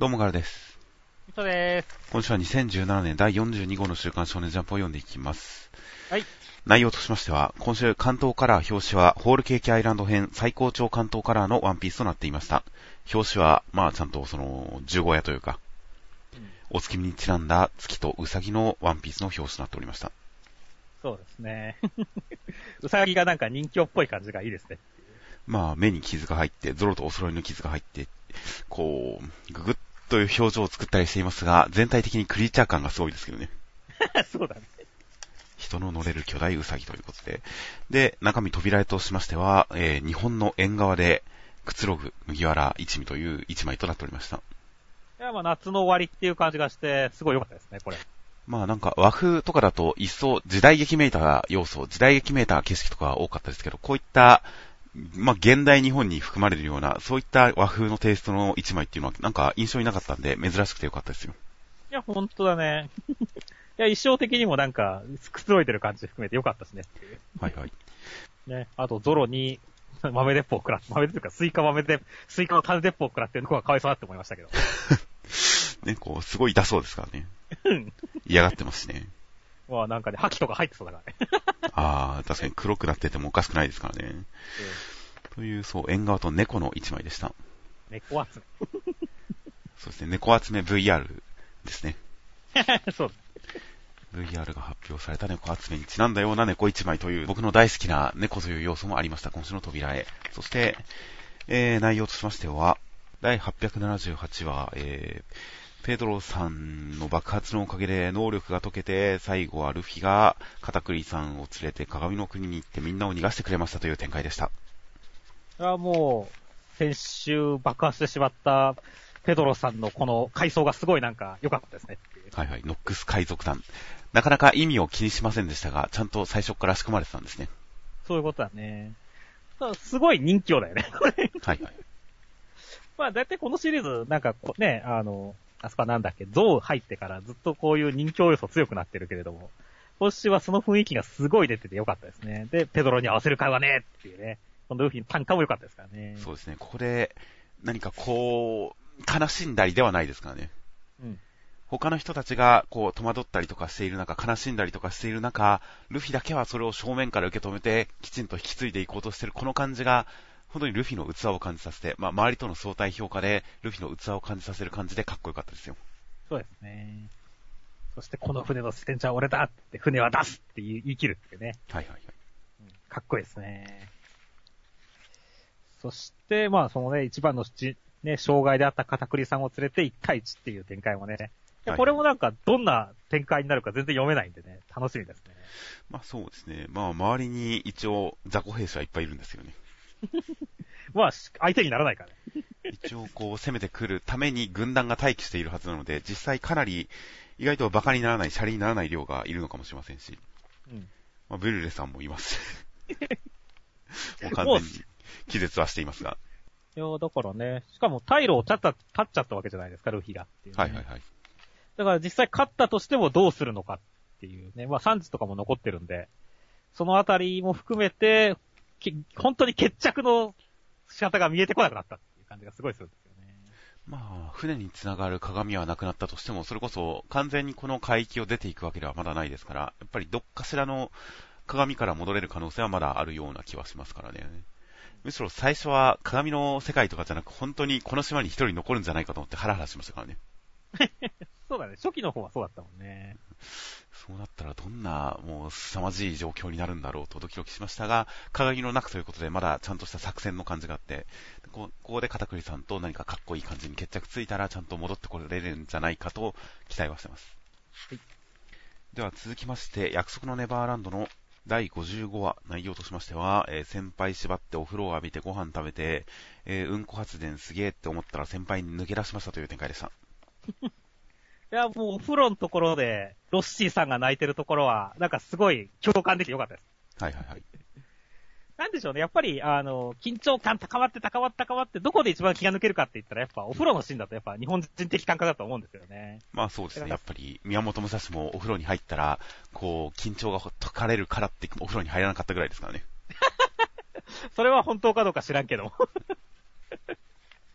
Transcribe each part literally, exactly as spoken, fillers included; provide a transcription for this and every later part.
どうもガルです。 みとです。 今週はにせんじゅうななねんだいよんじゅうに号の週刊少年ジャンプを読んでいきます。 はい。 内容としましては、今週関東カラー表紙はホールケーキアイランド編最高潮関東カラーのワンピースとなっていました。表紙は、まあちゃんとその、十五夜というか、うん、お月見にちなんだ月とウサギのワンピースの表紙となっておりました。 そうですね。ウサギがなんか人気っぽい感じがいいですね。 まあ目に傷が入って、ゾロとお揃いの傷が入って、こう、ぐぐっという表情を作ったりしていますが、全体的にクリーチャー感がすごいですけどね。 そうだね。 人の乗れる巨大ウサギということで。で、中身扉絵としましては、えー、日本の縁側でくつろぐ麦わら一味という一枚となっておりました。いや、まあ夏の終わりっていう感じがして、すごい良かったですね、これ。 まあなんか和風とかだと一層時代劇めいた要素、時代劇めいた景色とか多かったですけど、こういった、まあ現代日本に含まれるような、そういった和風のテイストの一枚っていうのはなんか印象になかったんで珍しくてよかったですよ。 いや、ほんとだね。いや、一生的にもなんか、くつろいでる感じ含めてよかったですねっていう。 はいはい。 ね、あとゾロに豆鉄砲を食らって、豆というかスイカ豆で、スイカの種鉄砲を食らってるのがかわいそうだって思いましたけど。 ね、こう、すごい痛そうですからね。嫌がってますね。 まあなんかね、覇気とか入ってそうだからね。 ああ、確かに黒くなっててもおかしくないですからね。うん、という、そう、縁側と猫の一枚でした。 猫集め。 そうですね、猫集め ブイアール ですね。 そう。 ブイアール が発表された猫集めにちなんだような猫一枚という、僕の大好きな猫という要素もありました、今週の扉絵。そして、えー、内容としましては、だいはっぴゃくななじゅうはちわ、えー、ペドロさんの爆発のおかげで能力が解けて、最後はルフィがカタクリさんを連れて鏡の国に行ってみんなを逃がしてくれましたという展開でした。 あもう、先週爆発してしまったペドロさんのこの回想がすごいなんか良かったですね。 はいはい、ノックス海賊団。なかなか意味を気にしませんでしたが、ちゃんと最初から仕組まれてたんですね。 そういうことだね。すごい人気だよね、これ。 はいはい。 まあだいたいこのシリーズ、なんかね、あの、あそこはなんだっけ、ゾウ入ってからずっとこういう人気要素強くなってるけれども、今週はその雰囲気がすごい出てて良かったですね。で、ペドロに合わせる会話ねっていうね、このルフィの単価も良かったですからね。 そうですね、ここで何かこう、悲しんだりではないですからね。うん。他の人たちがこう戸惑ったりとかしている中、悲しんだりとかしている中、ルフィだけはそれを正面から受け止めて、きちんと引き継いでいこうとしているこの感じが、本当にルフィの器を感じさせて、まあ周りとの相対評価で、ルフィの器を感じさせる感じでかっこよかったですよ。 そうですね。そしてこの船のステンチャーは俺だって船は出すって言い切るってね。 はいはいはい。 うん、かっこいいですね。そして、まあそのね、一番のね、障害であった片栗さんを連れていち対いちっていう展開もね、はい、これもなんかどんな展開になるか全然読めないんでね、楽しみですね。 まあそうですね。まあ周りに一応雑魚兵士はいっぱいいるんですよね。 まあ相手にならないからね。 一応こう攻めてくるために軍団が待機しているはずなので、実際かなり意外とバカにならない、シャリにならない量がいるのかもしれませんし。うん。まあブルレさんもいます。もう完全に気絶はしていますが。 いやだからね、しかも退路を立った、立っちゃったわけじゃないですか、ルフィがっていう、ね。 はいはいはい。 だから実際勝ったとしてもどうするのかっていうね。まあさんじとかも残ってるんで、そのあたりも含めて、本当に決着の仕方が見えてこなくなったっていう感じがすごいするんですよね。 まあ、船につながる鏡はなくなったとしても、それこそ完全にこの海域を出ていくわけではまだないですから、やっぱりどっかしらの鏡から戻れる可能性はまだあるような気はしますからね。むしろ最初は鏡の世界とかじゃなく、本当にこの島に一人残るんじゃないかと思ってハラハラしましたからね。 そうだね。初期の方はそうだったもんね。 そうなったらどんなもう凄まじい状況になるんだろうとドキドキしましたが、鏡の中ということでまだちゃんとした作戦の感じがあって、ここで片栗さんと何かかっこいい感じに決着ついたらちゃんと戻ってこれるんじゃないかと期待はしてます。はい、では続きまして、約束のネバーランドのだいごじゅうごわ、内容としましては、えー、先輩縛ってお風呂を浴びてご飯食べて、えー、うんこ発電すげーって思ったら先輩に抜け出しましたという展開でした。 いや、もうお風呂のところで、ロッシーさんが泣いてるところは、なんかすごい共感できてよかったです。 はいはいはい。 なんでしょうね、やっぱり、あの、緊張感高まって高まって高まって、どこで一番気が抜けるかって言ったら、やっぱお風呂のシーンだとやっぱ日本人的感覚だと思うんですよね。 まあそうですね、やっぱり宮本武蔵もお風呂に入ったら、こう、緊張が解かれるからってお風呂に入らなかったぐらいですからね。 それは本当かどうか知らんけども。い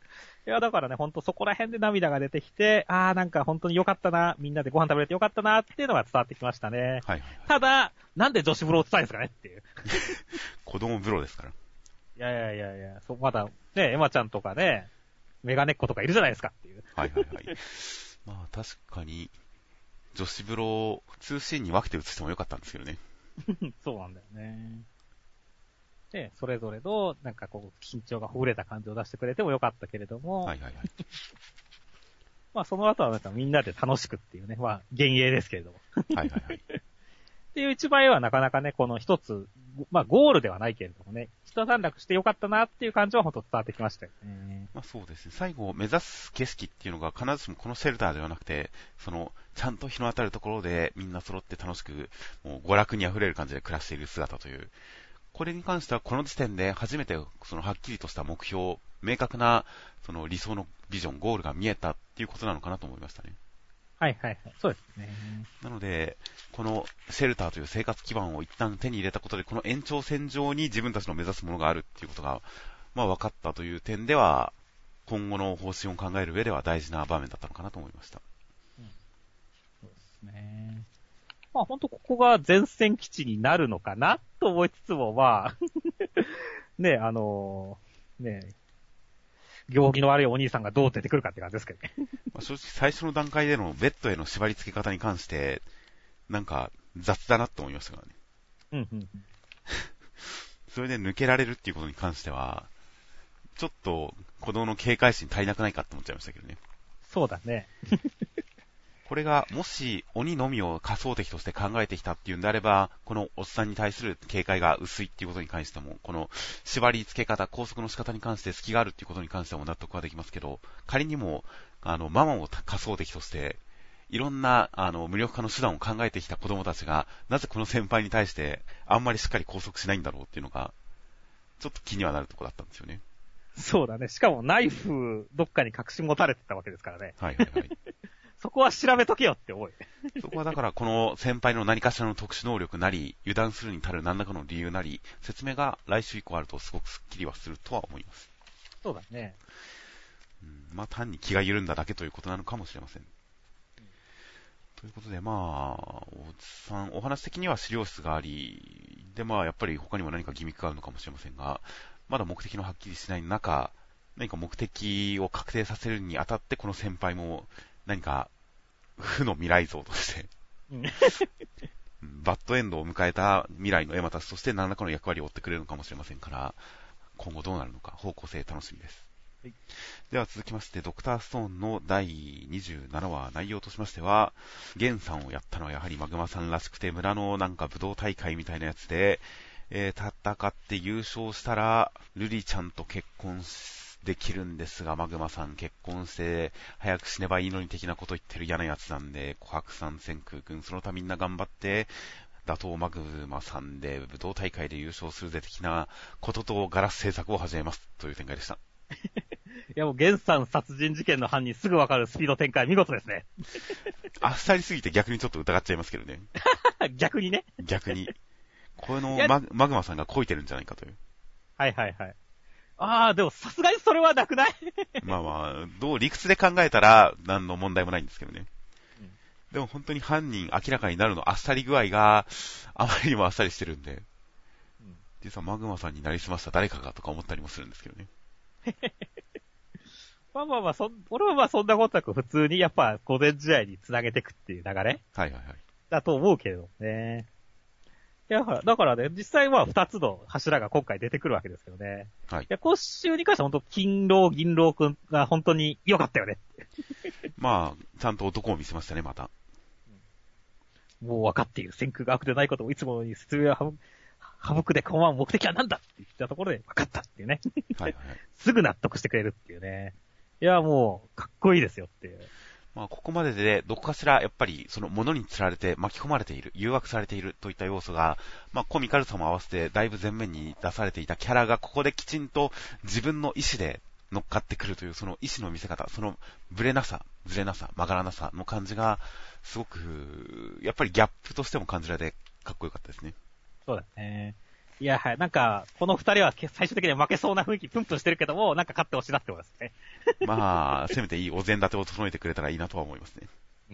いや、だからね、ほんとそこら辺で涙が出てきて、あーなんか本当に良かったな、みんなでご飯食べれて良かったなっていうのが伝わってきましたね。 はいはい、はい。 ただ、なんで女子風呂を伝えるんですかねっていう。 子供風呂ですから。 いやいやいやいや、そまだ、ね、エマちゃんとかね、メガネっ子とかいるじゃないですかっていう。 はいはいはい。まあ確かに、女子風呂、ツーシーンに分けて映してもよかったんですけどね。 そうなんだよね。で、それぞれの、なんかこう、緊張がほぐれた感じを出してくれてもよかったけれども、 はいはいはい。 まあその後はなんかみんなで楽しくっていうね、まあ幻影ですけれども。 はいはいはい。 っていう一番絵はなかなかね、この一つ、まあゴールではないけれどもね、一段落してよかったなっていう感じは本当伝わってきましたよね。 まあそうですね。最後目指す景色っていうのが必ずしもこのシェルターではなくて、その、ちゃんと日の当たるところでみんな揃って楽しく、もう娯楽に溢れる感じで暮らしている姿という、これに関してはこの時点で初めてそのはっきりとした目標、明確なその理想のビジョン、ゴールが見えたっていうことなのかなと思いましたね。 はいはいはい。そうですね。 なので、このシェルターという生活基盤を一旦手に入れたことで、この延長線上に自分たちの目指すものがあるっていうことが、まあ分かったという点では、今後の方針を考える上では大事な場面だったのかなと思いました。 うん、そうですね。まあ本当ここが前線基地になるのかなと思いつつも、まあ、ね、あのー、ね、行儀の悪いお兄さんがどう出てくるかって感じですけどね。 まあ正直最初の段階でのベッドへの縛り付け方に関して、なんか雑だなって思いましたからね。 うんうんうん。 それで抜けられるっていうことに関しては、ちょっと子供の警戒心足りなくないかって思っちゃいましたけどね。 そうだね。 これがもし鬼のみを仮想敵として考えてきたっていうんであれば、このおっさんに対する警戒が薄いっていうことに関しても、この縛り付け方、拘束の仕方に関して隙があるっていうことに関しても納得はできますけど、仮にもあのママを仮想敵としていろんなあの無力化の手段を考えてきた子供たちが、なぜこの先輩に対してあんまりしっかり拘束しないんだろうっていうのがちょっと気にはなるところだったんですよね。 そうだね。しかもナイフどっかに隠し持たれてたわけですからね。 はいはいはい。 そこは調べとけよって思い。 そこはだからこの先輩の何かしらの特殊能力なり、油断するに足る何らかの理由なり、説明が来週以降あるとすごくスッキリはするとは思います。 そうだね。 うん、まあ単に気が緩んだだけということなのかもしれません。うん、ということでまあ、おじさん、お話的には資料室があり、でまあやっぱり他にも何かギミックがあるのかもしれませんが、まだ目的のはっきりしない中、何か目的を確定させるにあたってこの先輩も何か負の未来像としてバッドエンドを迎えた未来のエマたちとして何らかの役割を負ってくれるのかもしれませんから、今後どうなるのか方向性楽しみです。はい、では続きましてドクターストーンのだいにじゅうななわ、内容としましては、ゲンさんをやったのはやはりマグマさんらしくて、村のなんか武道大会みたいなやつで、えー、戦って優勝したらルリちゃんと結婚できるんですが、マグマさん結婚して早く死ねばいいのに的なこと言ってる嫌なやつなんで、琥珀さん千空君その他みんな頑張って打倒マグマさんで武道大会で優勝するぜ的なこととガラス製作を始めますという展開でした。 いやもうゲンさん殺人事件の犯人すぐわかるスピード展開見事ですね。 あっさりすぎて逆にちょっと疑っちゃいますけどね。 逆にね。 逆にこのマグ、マグマさんがこいてるんじゃないかという。 はいはいはい。あー、でもさすがにそれはなくないまあまあ、どう理屈で考えたら何の問題もないんですけどね。うん、でも本当に犯人明らかになるのあっさり具合があまりにもあっさりしてるんで、うん、実はマグマさんになりすました誰かがとか思ったりもするんですけどね。 まあまあまあ、そ俺はまあそんなことなく普通にやっぱ午前試合につなげていくっていう流れはいはいはい。 だと思うけれどね。いや、だからね、実際は二つの柱が今回出てくるわけですけどね。はい。いや、今週に関しては本当、金狼、銀狼くんが本当に良かったよね。 まあ、ちゃんと男を見せましたね、また。 もう分かっている。先空が悪でないことをいつものように説明は省くでこのまま目的は何だって言ったところで分かったっていうね。はいはい。すぐ納得してくれるっていうね。いや、もう、かっこいいですよっていう。 まあ、ここまでで、どこかしら、やっぱり、その、物に釣られて、巻き込まれている、誘惑されているといった要素が、まあ、コミカルさも合わせて、だいぶ前面に出されていたキャラが、ここできちんと、自分の意思で乗っかってくるという、その意思の見せ方、その、ブレなさ、ずれなさ、曲がらなさの感じが、すごく、やっぱりギャップとしても感じられて、かっこよかったですね。 そうだね。 いや、はい。なんか、この二人は最終的には負けそうな雰囲気プンプンしてるけども、なんか勝ってほしいなって思いますね。 まあ、せめていいお膳立てを整えてくれたらいいなとは思いますね。 うん、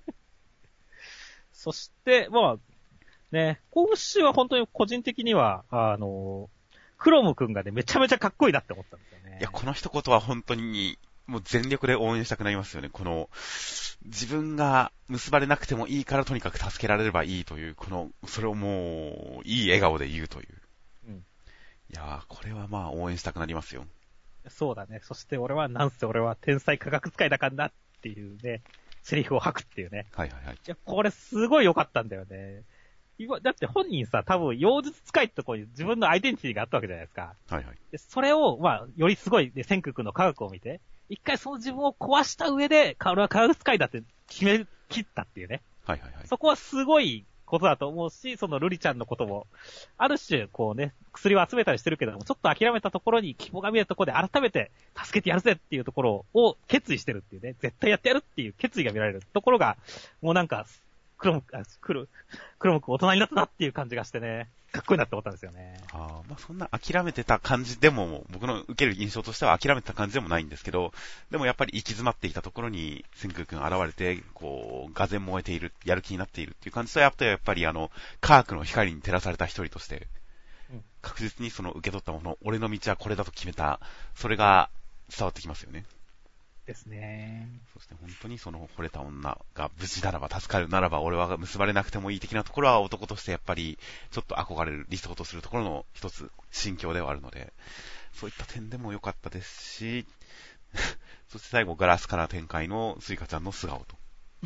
そして、まあ、ね、今週は本当に個人的には、あの、クロム君がね、めちゃめちゃかっこいいなって思ったんですよね。 いや、この一言は本当に、もう全力で応援したくなりますよね。この、自分が結ばれなくてもいいからとにかく助けられればいいという、この、それをもう、いい笑顔で言うという。うん、いやー、これはまあ応援したくなりますよ。 そうだね。そして俺は、なんせ俺は天才科学使いだからなっていうね、セリフを吐くっていうね。 はいはいはい。いや、これすごい良かったんだよね。今、だって本人さ、多分、妖術使いってところに自分のアイデンティティがあったわけじゃないですか。 はいはい。 でそれを、まあ、よりすごい、ね、千空君の科学を見て、一回その自分を壊した上で、俺は科学使いだって決め切ったっていうね。 はいはいはい。 そこはすごいことだと思うし、そのルリちゃんのことも、ある種、こうね、薬を集めたりしてるけども、ちょっと諦めたところに希望が見えるところで改めて助けてやるぜっていうところを決意してるっていうね、絶対やってやるっていう決意が見られるところが、もうなんか、クロム、あ、クロ、クロム君大人になったなっていう感じがしてね、かっこいいなって思ったんですよね。 ああ、まあそんな諦めてた感じでも、僕の受ける印象としては諦めてた感じでもないんですけど、でもやっぱり行き詰まっていたところに、千空君現れて、こう、がぜん燃えている、やる気になっているっていう感じと、やっぱりあの、科学の光に照らされた一人として、確実にその受け取ったもの、俺の道はこれだと決めた、それが伝わってきますよね。 ですね。 そして本当にその惚れた女が無事ならば助かるならば俺は結ばれなくてもいい的なところは男としてやっぱりちょっと憧れる理想とするところの一つ心境ではあるので、そういった点でも良かったですし、そして最後ガラスから展開のスイカちゃんの素顔と。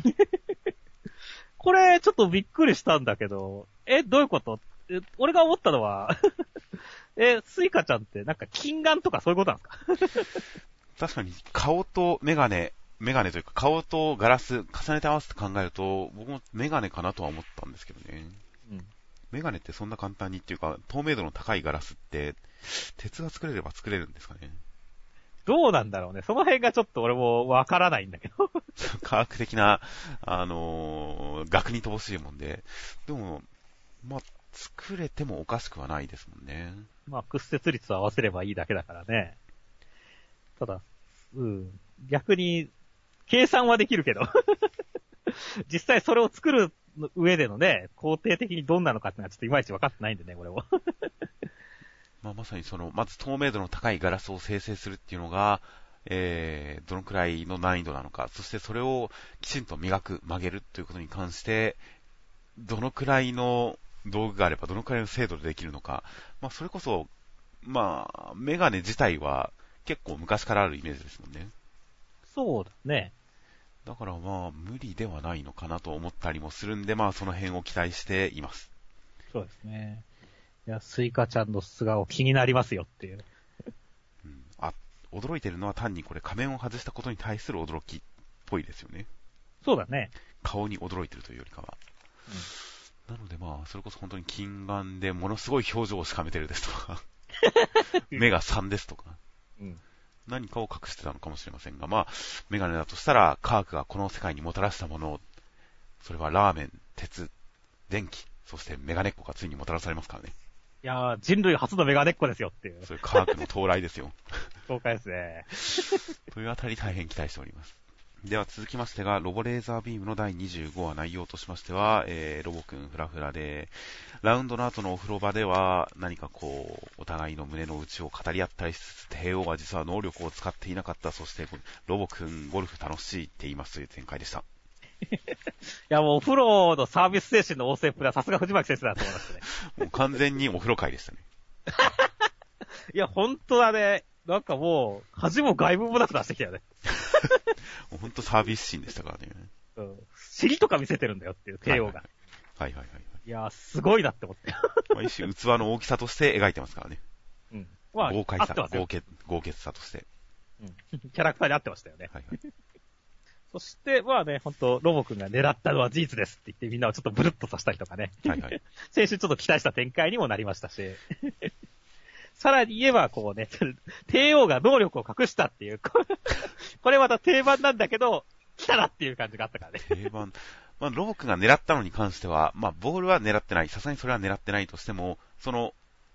これちょっとびっくりしたんだけど、え、どういうことえ俺が思ったのは、え、スイカちゃんってなんか金眼とかそういうことなんですか？ 確かに顔とメガネ、メガネというか顔とガラス重ねて合わせて考えると僕もメガネかなとは思ったんですけどね。うん、メガネってそんな簡単にっていうか透明度の高いガラスって鉄が作れれば作れるんですかね。 どうなんだろうね。その辺がちょっと俺もわからないんだけど。 科学的な、あのー、額に乏しいもんで。でも、まあ、作れてもおかしくはないですもんね。 まあ、屈折率を合わせればいいだけだからね。ただ、うん。逆に、計算はできるけど。実際それを作る上でのね、工程的にどんなのかっていうのはちょっといまいち分かってないんでね、これも。 まあ、まさにその、まず透明度の高いガラスを生成するっていうのが、えー、どのくらいの難易度なのか、そしてそれをきちんと磨く、曲げるということに関して、どのくらいの道具があれば、どのくらいの精度でできるのか、まあ、それこそ、まあ、メガネ自体は結構昔からあるイメージですもんね。 そうだね。 だからまあ、無理ではないのかなと思ったりもするんで、まあ、その辺を期待しています。 そうですね。いや、スイカちゃんの素顔気になりますよっていう。 うん、あ、驚いてるのは単にこれ仮面を外したことに対する驚きっぽいですよね。 そうだね。 顔に驚いてるというよりかは。うん、なのでまあ、それこそ本当に近眼でものすごい表情をしかめてるですとか、目がさんですとか、うん、何かを隠してたのかもしれませんが、まあ、メガネだとしたら、科学がこの世界にもたらしたものを、それはラーメン、鉄、電気、そしてメガネっ子がついにもたらされますからね。 いやー、人類初のメガネっ子ですよっていう。 そういう科学の到来ですよ。 そうかですね。 というあたり大変期待しております。では続きましてが、ロボレーザービームのだいにじゅうごわ内容としましては、えー、ロボくんフラフラで、ラウンドの後のお風呂場では何かこう、お互いの胸の内を語り合ったりしつつ、帝王は実は能力を使っていなかった、そしてロボくんゴルフ楽しいって言いますという展開でした。 いやもうお風呂のサービス精神の旺盛っぷりはさすが藤巻先生だと思いましたね。 もう完全にお風呂会でしたね。 いや、ほんとだね。なんかもう、恥も外部もなく出してきたよね。 もうほんとサービス心でしたからね。 うん。尻とか見せてるんだよっていう、帝王が。 はいはい、はいはいはいはい。 いやー、すごいなって思って。 まあ、一種器の大きさとして描いてますからね。うん。まあ、豪快さ、豪傑、豪傑さとして。 うん。キャラクターに合ってましたよね。はいはい。そして、まあね、ほんと、ロボ君が狙ったのは事実ですって言ってみんなをちょっとブルッとさせたりとかね。はいはい。先週ちょっと期待した展開にもなりましたし。さらに言えば、こうね、帝王が能力を隠したっていう、これまた定番なんだけど、来たなっていう感じがあったからね。 定番。まあ、ロボ君が狙ったのに関しては、まあ、ボールは狙ってない。さすがにそれは狙ってないとしても、その、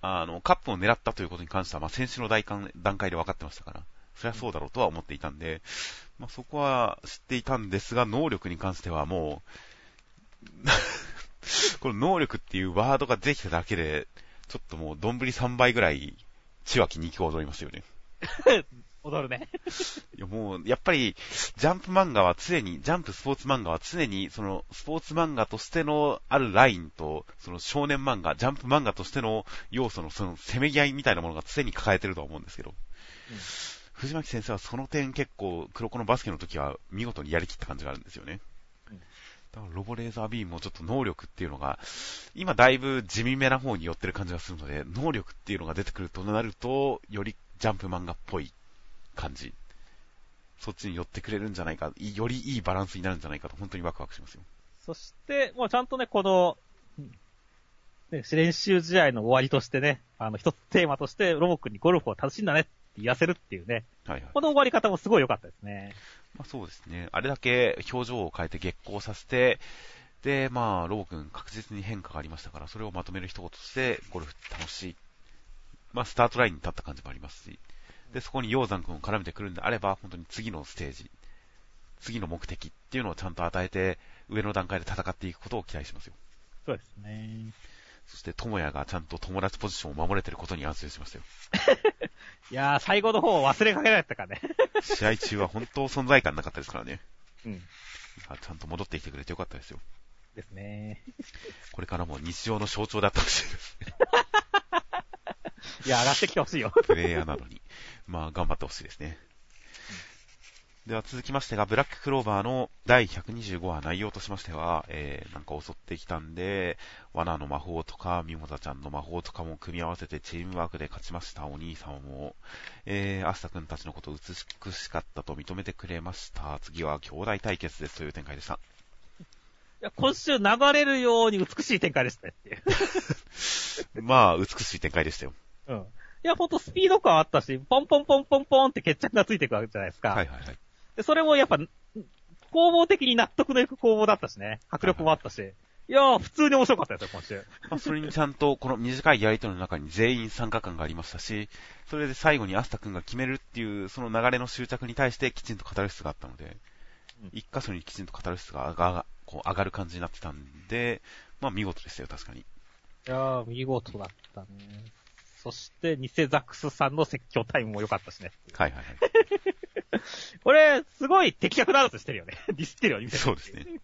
あの、カップを狙ったということに関しては、まあ、先週の段階で分かってましたから、そりゃそうだろうとは思っていたんで、まあ、そこは知っていたんですが、能力に関してはもう、この能力っていうワードができただけで、ちょっともう、どんぶりさんばいぐらい、血湧き肉を踊りますよね。 踊るね。 いやもう、やっぱり、ジャンプ漫画は常に、ジャンプスポーツ漫画は常に、その、スポーツ漫画としてのあるラインと、その少年漫画、ジャンプ漫画としての要素のその、せめぎ合いみたいなものが常に抱えてると思うんですけど、うん、藤巻先生はその点結構、黒子のバスケの時は見事にやりきった感じがあるんですよね。うん、だからロボレーザービームもちょっと能力っていうのが、今だいぶ地味めな方に寄ってる感じがするので、能力っていうのが出てくるとなると、よりジャンプ漫画っぽい感じ。そっちに寄ってくれるんじゃないか、よりいいバランスになるんじゃないかと本当にワクワクしますよ。 そして、もうちゃんとね、この、ね、練習試合の終わりとしてね、あの、一つテーマとして、ロボ君にゴルフを楽しんだねって言わせるっていうね。はいはい。この終わり方もすごい良かったですね。 まあそうですね。あれだけ表情を変えて激光させて、で、まあ、ロボ君確実に変化がありましたから、それをまとめる一言として、ゴルフ楽しい。まあ、スタートラインに立った感じもありますし、で、そこに鷹山君を絡めてくるんであれば、本当に次のステージ、次の目的っていうのをちゃんと与えて、上の段階で戦っていくことを期待しますよ。 そうですね。 そして、智也がちゃんと友達ポジションを守れてることに安心しましたよ。 いやー、最後の方忘れかけられたからね。 試合中は本当存在感なかったですからね。 うん。 ちゃんと戻ってきてくれてよかったですよ。 ですね。 これからも日常の象徴だったほしいですね。 いや、上がってきてほしいよ。 プレイヤーなのに。まあ、頑張ってほしいですね。うん、では続きましてが、ブラッククローバーのだいひゃくにじゅうごわ内容としましては、えー、なんか襲ってきたんで、罠の魔法とか、ミモザちゃんの魔法とかも組み合わせてチームワークで勝ちましたお兄さんも、えー、アスタ君たちのこと美しかったと認めてくれました。次は兄弟対決ですという展開でした。 いや、今週流れるように美しい展開でしたねっていう。 まあ、美しい展開でしたよ。 うん。いや、ほんとスピード感あったし、ポンポンポンポンポンって決着がついていくわけじゃないですか。 はいはいはい。 で、それもやっぱ、攻防的に納得のいく攻防だったしね。迫力もあったし。はいはい、いやー、普通に面白かったですよ、今週。 まあ、それにちゃんと、この短いやりとりの中に全員参加感がありましたし、それで最後にアスタ君が決めるっていう、その流れの執着に対してきちんとカタルシスがあったので、うん、一箇所にきちんとカタルシスが上が、こう上がる感じになってたんで、まあ見事でしたよ、確かに。いやー、見事だったね。そして、ニセザックスさんの説教タイムも良かったしね。 はいはいはい。 これ、すごい的確なアウトしてるよね。ディスってるよね。 そうですね。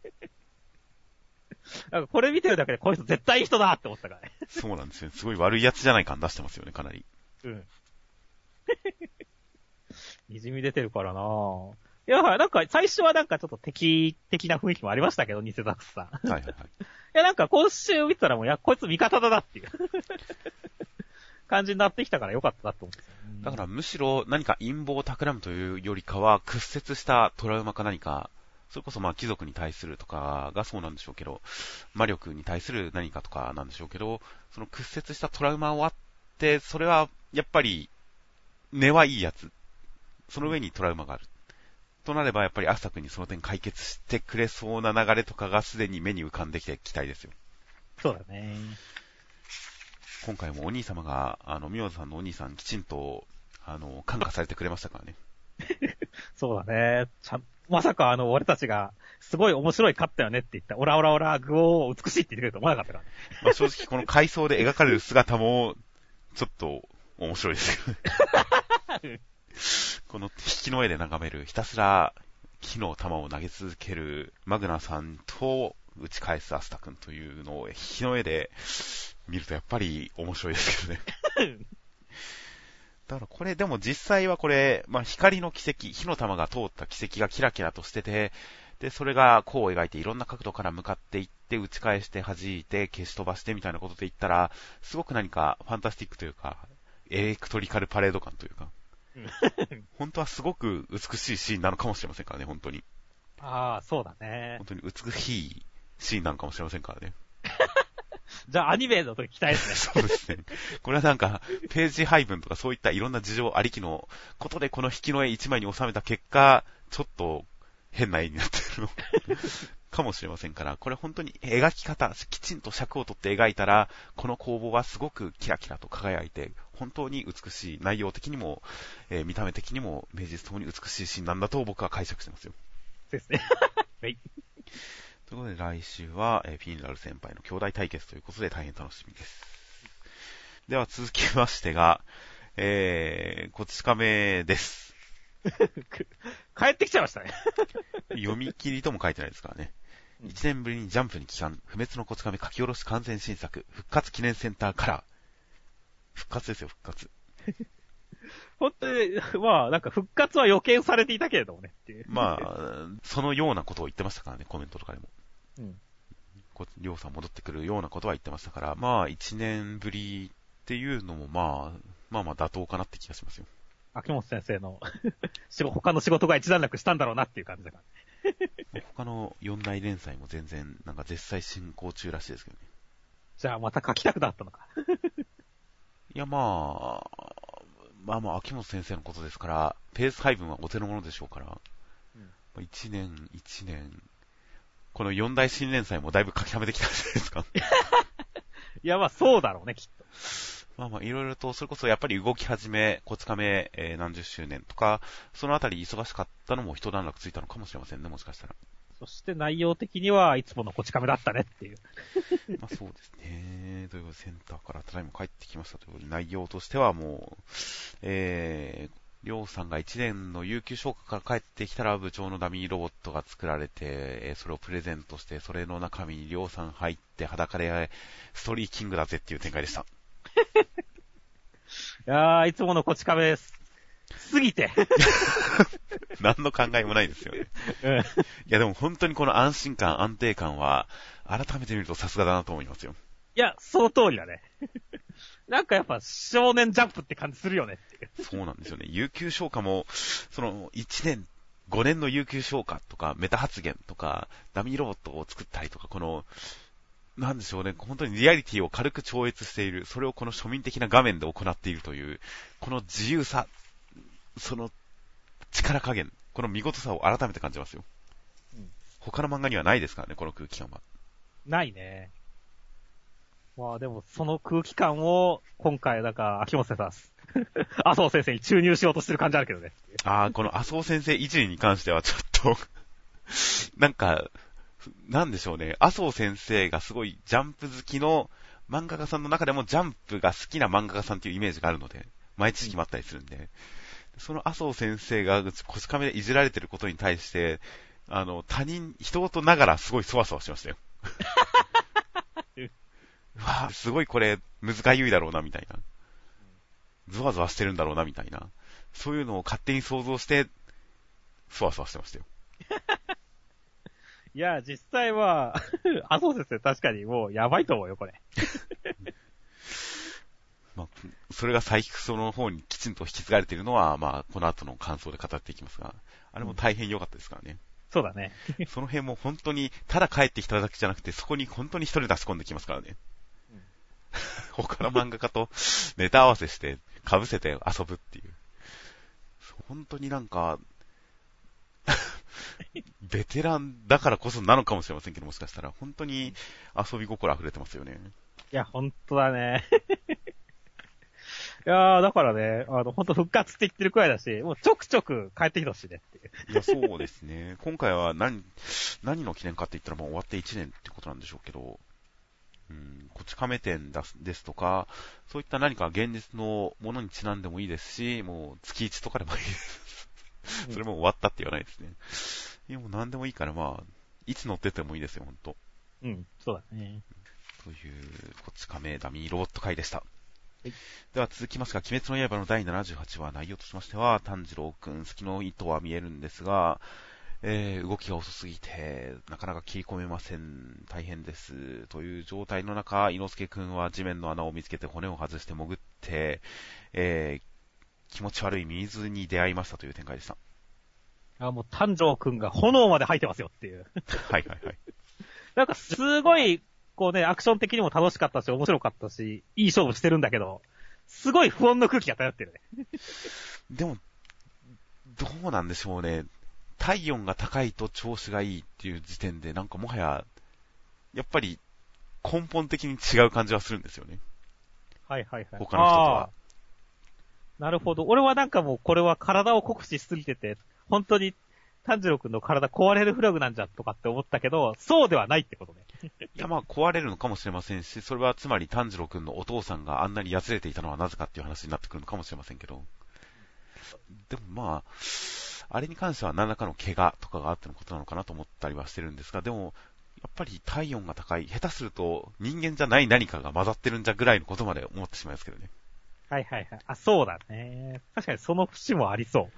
なんかこれ見てるだけでこの人絶対いい人だって思ったからね。 そうなんですよ。すごい悪いやつじゃない感出してますよね、かなり。 うん。にじみ出てるからなぁ。いや、なんか最初はなんかちょっと敵的な雰囲気もありましたけど、ニセザックスさん。はいはいはい。いや、なんか今週見たらもう、いや、こいつ味方だなっていう感じになってきたから良かったなと思って。 だからむしろ何か陰謀を企むというよりかは、屈折したトラウマか何か、それこそまあ貴族に対するとかがそうなんでしょうけど、魔力に対する何かとかなんでしょうけど、その屈折したトラウマをあって、それはやっぱり根はいいやつ。その上にトラウマがある。となればやっぱりアスタ君にその点解決してくれそうな流れとかがすでに目に浮かんできて期待ですよ。 そうだね。 今回もお兄様が、あの、ミオさんのお兄さんきちんと、あの、感化されてくれましたからね。 そうだね。ちゃん、まさかあの、俺たちが、すごい面白い勝ったよねって言った、オラオラオラ、グオー、美しいって言ってくれると思わなかったから、ね。 まあ正直この回想で描かれる姿も、ちょっと、面白いですよね。この引きの絵で眺める、ひたすら木の玉を投げ続けるマグナさんと打ち返すアスタ君というのを引きの絵で見るとやっぱり面白いですけどね。だからこれでも実際はこれ、まあ光の軌跡、火の玉が通った軌跡がキラキラとしてて、で、それが弧を描いていろんな角度から向かっていって打ち返して弾いて消し飛ばしてみたいなことで言ったら、すごく何かファンタスティックというか、エレクトリカルパレード感というか、本当はすごく美しいシーンなのかもしれませんからね、本当に。 ああ、そうだね。 本当に美しいシーンなのかもしれませんからね。 じゃあアニメの時期待ですね。 そうですね。これはなんか、ページ配分とかそういったいろんな事情ありきのことでこの引きの絵一枚に収めた結果、ちょっと変な絵になってるのかもしれませんから、これ本当に描き方、きちんと尺を取って描いたら、この攻防はすごくキラキラと輝いて、本当に美しい、内容的にも、えー、見た目的にも、名実ともに美しいシーンなんだと僕は解釈してますよ。 ですね。はい。 ということで来週は、えー、ピンラル先輩の兄弟対決ということで大変楽しみです。では続きましてが、えー、こち亀です。 帰ってきちゃいましたね。 読み切りとも書いてないですからね。いちねんぶりにジャンプに帰還、不滅のこち亀書き下ろし完全新作、復活記念センターカラー。復活ですよ、復活。 本当に、まあ、なんか復活は予見されていたけれどもねっていう。 まあ、そのようなことを言ってましたからね、コメントとかでも。 うん。 こりょうさん戻ってくるようなことは言ってましたから、まあ、いちねんぶりっていうのも、まあ、まあまあ妥当かなって気がしますよ。 秋元先生の他の仕事が一段落したんだろうなっていう感じだから。 他のよん大連載も全然、なんか絶賛進行中らしいですけどね。 じゃあまた書きたくなったのか。 いやまあ、まあまあ秋元先生のことですから、ペース配分はお手の物でしょうから、うん、いちねん、いちねん、このよん大新連載もだいぶ書き溜めてきたんじゃないですか。 いやまあそうだろうね、きっと。 まあまあいろいろと、それこそやっぱり動き始め、こち亀、えー、何十周年とか、そのあたり忙しかったのも一段落ついたのかもしれませんね、もしかしたら。 そして内容的にはいつものこち亀だったねっていう。 まあそうですね。ということでセンターからただいま帰ってきましたということで、内容としてはもう、えー、りょうさんがいちねんの有給消化から帰ってきたら部長のダミーロボットが作られて、えー、それをプレゼントして、それの中身にりょうさん入って裸でストーリーキングだぜっていう展開でした。 いやー、いつものこち亀です。すぎて。 何の考えもないですよね。 うん、いやでも本当にこの安心感、安定感は、改めて見るとさすがだなと思いますよ。 いや、その通りだね。なんかやっぱ少年ジャンプって感じするよねっていう。 そうなんですよね。有給消化も、そのいちねん、ごねんの有給消化とか、メタ発言とか、ダミーロボットを作ったりとか、この、なんでしょうね、本当にリアリティを軽く超越している、それをこの庶民的な画面で行っているという、この自由さ、その力加減、この見事さを改めて感じますよ。うん、他の漫画にはないですからね、この空気感は。 ないね。まあでも、その空気感を、今回、なんか、秋元先生、麻生先生に注入しようとしてる感じあるけどね。 ああ、この麻生先生いじりに関してはちょっと、なんか、なんでしょうね、麻生先生がすごいジャンプ好きの漫画家さんの中でもジャンプが好きな漫画家さんっていうイメージがあるので、前知識もあったりするんで、うん、その麻生先生がこち亀でいじられてることに対して、あの、他人、人事ながらすごいそわそわしましたよ。わぁ、すごいこれ、むずがゆいだろうな、みたいな。ゾワゾワしてるんだろうな、みたいな。そういうのを勝手に想像して、そわそわしてましたよ。 いや、実際は、麻生先生確かにもうやばいと思うよ、これ。 まあ、それがサイキクソの方にきちんと引き継がれているのは、まあ、この後の感想で語っていきますが、あれも大変良かったですからね。うん、 そうだね。 その辺も本当に、ただ帰ってきただけじゃなくて、そこに本当に一人出し込んできますからね。うん、他の漫画家とネタ合わせして、被せて遊ぶっていう。本当になんか、ベテランだからこそなのかもしれませんけど、もしかしたら、本当に遊び心溢れてますよね。 いや、本当だね。いやー、だからね、あの、本当復活って言ってるくらいだし、もうちょくちょく帰ってきてほしいねっていう。 いや、そうですね。今回は何、何の記念かって言ったらもう終わっていちねんってことなんでしょうけど、うん、こち亀店ですとか、そういった何か現実のものにちなんでもいいですし、もう月いちとかでもいいです。それも終わったって言わないですね。いや、もう何でもいいから、まあ、いつ乗っててもいいですよ、ほんと。 うん、そうだね。 という、こち亀ダミーロボット回でした。はい、では続きますが、鬼滅の刃のだいななじゅうはちわ、内容としましては、炭治郎くん、隙の糸は見えるんですが、えー、動きが遅すぎて、なかなか切り込めません。大変です。という状態の中、伊之助くんは地面の穴を見つけて骨を外して潜って、えー、気持ち悪い水に出会いましたという展開でした。 あ、もう炭治郎くんが炎まで吐いてますよっていう。 はいはいはい。 なんかすごい、こうね、アクション的にも楽しかったし、面白かったし、いい勝負してるんだけど、すごい不穏の空気が漂ってるね。 でも、どうなんでしょうね。 体温が高いと調子がいいっていう時点で、なんかもはや、やっぱり根本的に違う感じはするんですよね。 はいはいはい。 他の人とは。 なるほど。俺はなんかもうこれは体を酷使しすぎてて、本当に炭治郎くんの体壊れるフラグなんじゃとかって思ったけど、そうではないってことね。 いやまあ壊れるのかもしれませんし、それはつまり炭治郎くんのお父さんがあんなにやつれていたのはなぜかっていう話になってくるのかもしれませんけど。でもまあ、あれに関しては何らかの怪我とかがあってのことなのかなと思ったりはしてるんですが、でも、やっぱり体温が高い、下手すると人間じゃない何かが混ざってるんじゃぐらいのことまで思ってしまいますけどね。 はいはいはい。あ、そうだね。確かにその節もありそう。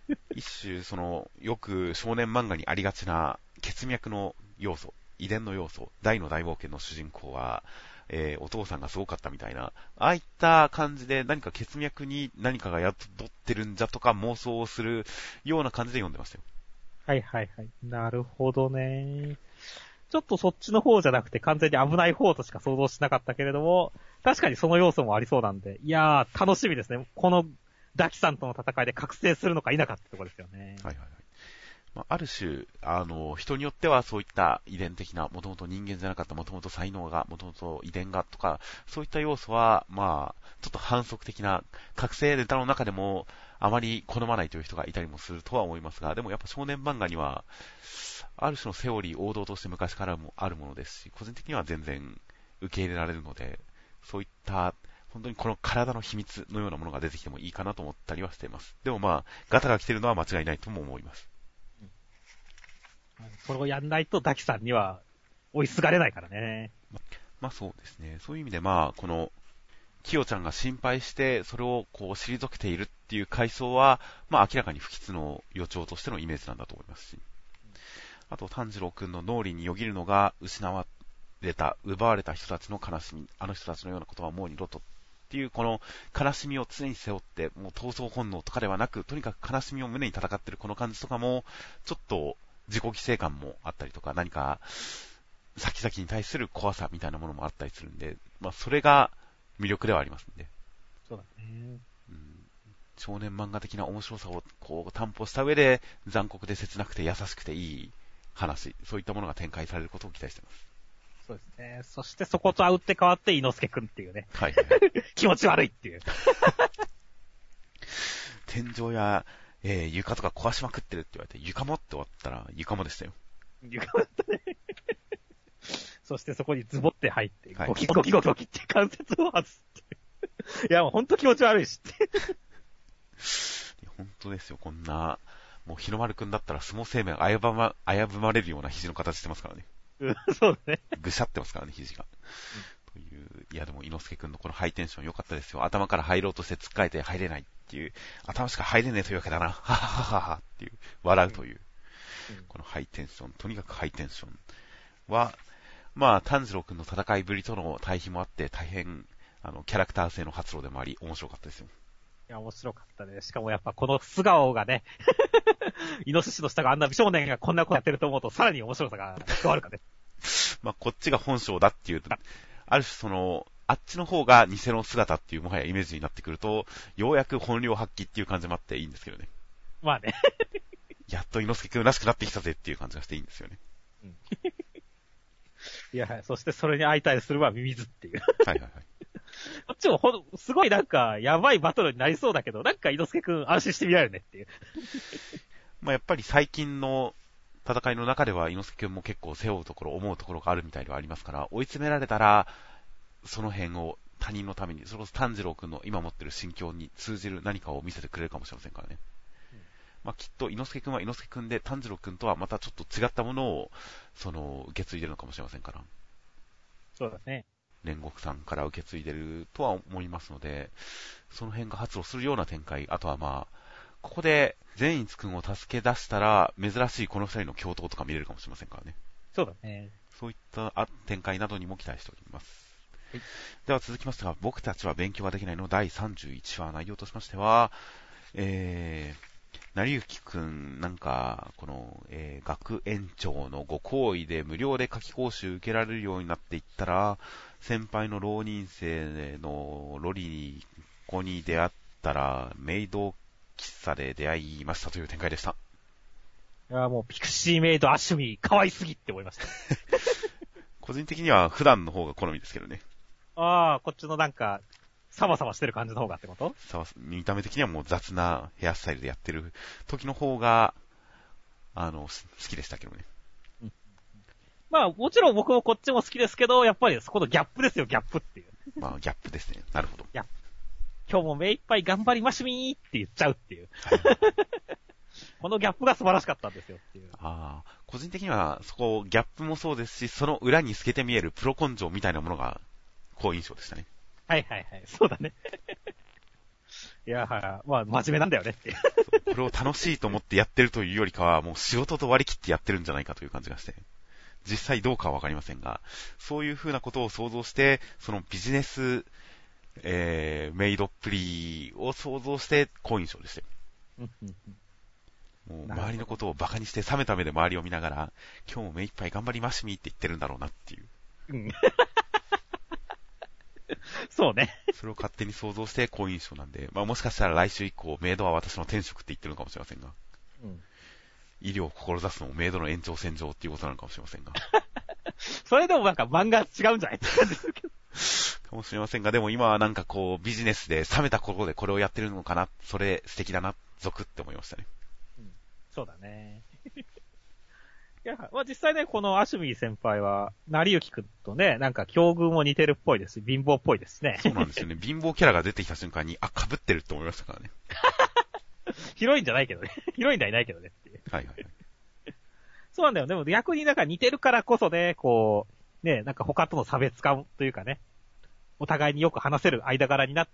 一種、その、よく少年漫画にありがちな血脈の要素、遺伝の要素、大の大冒険の主人公は、えー、お父さんがすごかったみたいな、ああいった感じで何か血脈に何かが宿ってるんじゃとか妄想をするような感じで読んでましたよ。 はいはいはい。なるほどね。ちょっとそっちの方じゃなくて完全に危ない方としか想像しなかったけれども、確かにその要素もありそうなんで、いやー、楽しみですね。このダキさんとの戦いで覚醒するのか否かってところですよね。 はいはいはい。まあ、ある種、あの、人によってはそういった遺伝的な、もともと人間じゃなかった、もともと才能が、もともと遺伝がとか、そういった要素は、まあ、ちょっと反則的な、覚醒ネタの中でも、あまり好まないという人がいたりもするとは思いますが、でもやっぱ少年漫画には、ある種のセオリー、王道として昔からもあるものですし、個人的には全然受け入れられるので、そういった、本当にこの体の秘密のようなものが出てきてもいいかなと思ったりはしています。でもまあ、ガタが来てるのは間違いないとも思います。 これをやんないとダキさんには追いすがれないからね。 ま、まあそうですね。そういう意味でまあ、この、キヨちゃんが心配して、それをこう退けているっていう回想は、まあ明らかに不吉の予兆としてのイメージなんだと思いますし。あと、炭治郎くんの脳裏によぎるのが、失われた、奪われた人たちの悲しみ、あの人たちのようなことはもう二度とっていう、この悲しみを常に背負って、もう闘争本能とかではなく、とにかく悲しみを胸に戦っているこの感じとかも、ちょっと自己犠牲感もあったりとか、何か、先々に対する怖さみたいなものもあったりするんで、まあ、それが魅力ではありますんで。 そうだね。 うん、少年漫画的な面白さをこう担保した上で、残酷で切なくて優しくていい話、そういったものが展開されることを期待しています。 そうですね。そしてそことは打って変わって伊之助くんっていうね。 はい、はい。 気持ち悪いっていう。 天井や、えー、床とか壊しまくってるって言われて、床もって終わったら床もでしたよ。 床もだったね。そしてそこにズボって入って、 はい、 ゴキゴキゴキゴキって関節を外すって。いやもうほんと気持ち悪いしって。 本当ですよ、こんな、もう日の丸くんだったら相撲生命が危ぶま、危ぶまれるような肘の形してますからね。 うん、そうね。 ぐしゃってますからね、肘が。うん、という、いやでも、伊之助くんのこのハイテンション良かったですよ。頭から入ろうとして突っかえて入れないっていう、頭しか入れねえというわけだな、はははははっていう、笑うという、うん、このハイテンション、とにかくハイテンションは、まあ、炭治郎くんの戦いぶりとの対比もあって、大変、あの、キャラクター性の発露でもあり、面白かったですよ。 いや、面白かったね。しかもやっぱこの素顔がね、イノシシの下があんな美少年がこんなことやってると思うと、さらに面白さが加わるかね。 まあ、こっちが本性だっていうと、ある種その、あっちの方が偽の姿っていうもはやイメージになってくると、ようやく本領発揮っていう感じもあっていいんですけどね。 まあね。やっと伊之助くんらしくなってきたぜっていう感じがしていいんですよね。うん、 いや、そしてそれに相対するはミミズっていう。 はいはいはい。 こっちもほん、すごいなんか、やばいバトルになりそうだけど、なんか伊之助くん安心してみられるねっていう。 まあやっぱり最近の戦いの中では伊之助くんも結構背負うところ、思うところがあるみたいではありますから、追い詰められたら、その辺を他人のために、それこそ炭治郎くんの今持ってる心境に通じる何かを見せてくれるかもしれませんからね。うん、まあきっと伊之助くんは伊之助くんで炭治郎くんとはまたちょっと違ったものを、その、受け継いでるのかもしれませんから。 そうだね。 煉獄さんから受け継いでるとは思いますので、その辺が発露するような展開、あとはまあ、ここで善逸くんを助け出したら、珍しいこの二人の共闘とか見れるかもしれませんからね。 そうだね。 そういった展開などにも期待しております。 はい、 では続きましては、僕たちは勉強ができないのだいさんじゅういちわ、内容としましては、えー、成幸くん、なんか、この、えー、学園長のご好意で無料で夏季講習受けられるようになっていったら、先輩の浪人生のロリコに出会ったら、メイド喫茶で出会いましたという展開でした。 いや、もうピクシーメイドアシュミー可愛すぎって思いました。 個人的には普段の方が好みですけどね。 ああ、こっちのなんか、サバサバしてる感じの方がってこと？ さ見た目的にはもう雑なヘアスタイルでやってる時の方が、あの、好きでしたけどね。 うん、まあ、もちろん僕もこっちも好きですけど、やっぱりそこのギャップですよ、ギャップっていう。 まあ、ギャップですね。なるほど。 ギャップ。今日も目いっぱい頑張りましみーって言っちゃうっていう。このギャップが素晴らしかったんですよっていう。 ああ、個人的にはそこ、ギャップもそうですし、その裏に透けて見えるプロ根性みたいなものが、好印象でしたね。 はいはいはい。そうだね。いや、はい。まあ、真面目なんだよねっていう。 これを楽しいと思ってやってるというよりかは、もう仕事と割り切ってやってるんじゃないかという感じがして。実際どうかはわかりませんが、そういう風なことを想像して、そのビジネス、えー、メイドっぷりを想像して好印象でしたよ。もう周りのことをバカにして冷めた目で周りを見ながら、今日も目いっぱい頑張りましみって言ってるんだろうなっていう。 うん、そうね。 それを勝手に想像して好印象なんで、まあもしかしたら来週以降、メイドは私の天職って言ってるのかもしれませんが、うん、医療を志すのもメイドの延長線上っていうことなのかもしれませんが。 それでもなんか漫画違うんじゃないって感じですけど。 かもしれませんが、でも今はなんかこうビジネスで冷めた頃でこれをやってるのかな、それ素敵だな、俗って思いましたね。 うん、そうだね。いや、まあ、実際ね、このアシュミー先輩は、成幸くんとね、なんか境遇も似てるっぽいですし、貧乏っぽいですね。 そうなんですよね。貧乏キャラが出てきた瞬間に、あ、被ってるって思いましたからね。 ヒロインじゃないけどね。ヒロインではいないけどねっていう。 はいはいはい。 そうなんだよ。でも逆になんか似てるからこそね、こう、ね、なんか他との差別化というかね、お互いによく話せる間柄になって、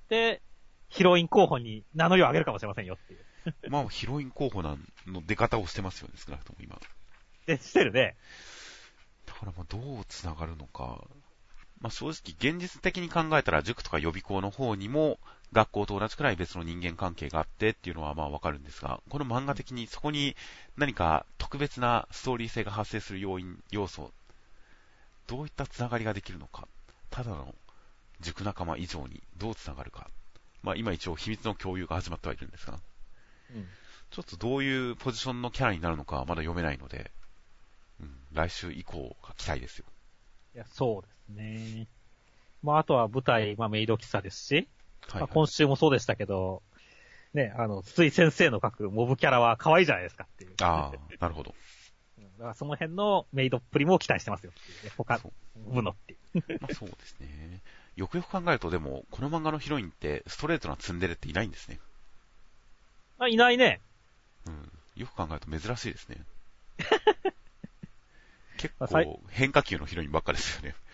ヒロイン候補に名乗りを上げるかもしれませんよっていう。 まあ、ヒロイン候補の出方をしてますよね、少なくとも今。 で、してるね。 だからまあどう繋がるのか。まあ正直現実的に考えたら塾とか予備校の方にも学校と同じくらい別の人間関係があってっていうのはまあわかるんですが、この漫画的にそこに何か特別なストーリー性が発生する要因、要素、どういった繋がりができるのか。ただの塾仲間以上にどう繋がるか。まあ今一応秘密の共有が始まってはいるんですが、うん、ちょっとどういうポジションのキャラになるのかはまだ読めないので、うん、来週以降が期待ですよ。 いや、そうですね。まあ、あとは舞台、まあ、メイド喫茶ですし、はいはい、まあ、今週もそうでしたけど、ね、あの、筒井先生の描くモブキャラは可愛いじゃないですかっていう。 ああ、なるほど。 だからその辺のメイドっぷりも期待してますよっていう、ね、他部のっていう。 まあ、そうですね。よくよく考えると、でも、この漫画のヒロインってストレートなツンデレっていないんですね。 あ、いないね。 うん。よく考えると珍しいですね。結構変化球のヒロインばっかですよね。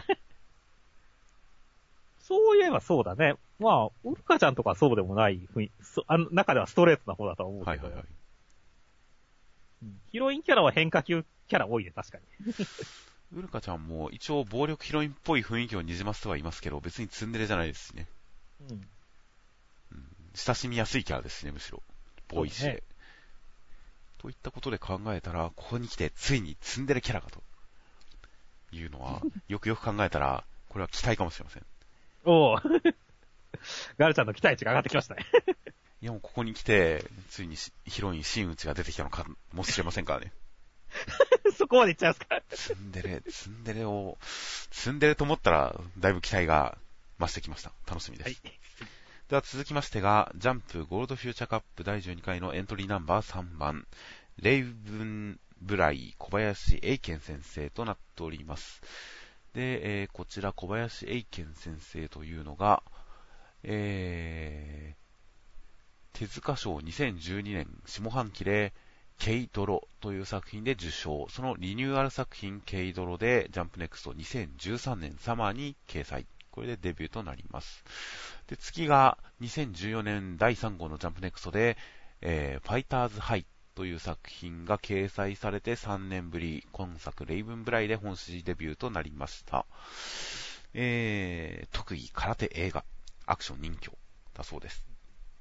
そういえばそうだね。まあ、ウルカちゃんとかそうでもない雰囲気、あの中ではストレートな方だと思うけど。はいはいはい。うん、ヒロインキャラは変化球キャラ多いね、確かに。 ウルカちゃんも一応暴力ヒロインっぽい雰囲気をにじませてはいますけど、別にツンデレじゃないですしね。うん。うん、親しみやすいキャラですしね、むしろ。ボーイッシュで。といったことで考えたら、ここに来てついにツンデレキャラかというのは、よくよく考えたら、これは期待かもしれません。 おー。ガルちゃんの期待値が上がってきましたね。 いやもうここに来て、ついにヒロイン真打ちが出てきたのかもしれませんからね。 そこまでいっちゃいますか。 ツンデレ、ツンデレを、ツンデレと思ったら、だいぶ期待が増してきました。楽しみです。はい、では続きましてが、ジャンプゴールドフューチャーカップだいじゅうにかいのエントリーナンバーさんばん、レイブンブライ小林英健先生となっております。で、えー、こちら小林英健先生というのが、えー、手塚賞にせんじゅうにねん下半期で、ケイドロという作品で受賞。そのリニューアル作品ケイドロでジャンプネクストにせんじゅうさんねんサマーに掲載。これでデビューとなります。で、次がにせんじゅうよねんだいさんごうのジャンプネクストで、えー、ファイターズハイという作品が掲載されてさんねんぶり、今作レイブンブライで本誌デビューとなりました。えー、特技空手映画、アクション人形だそうです。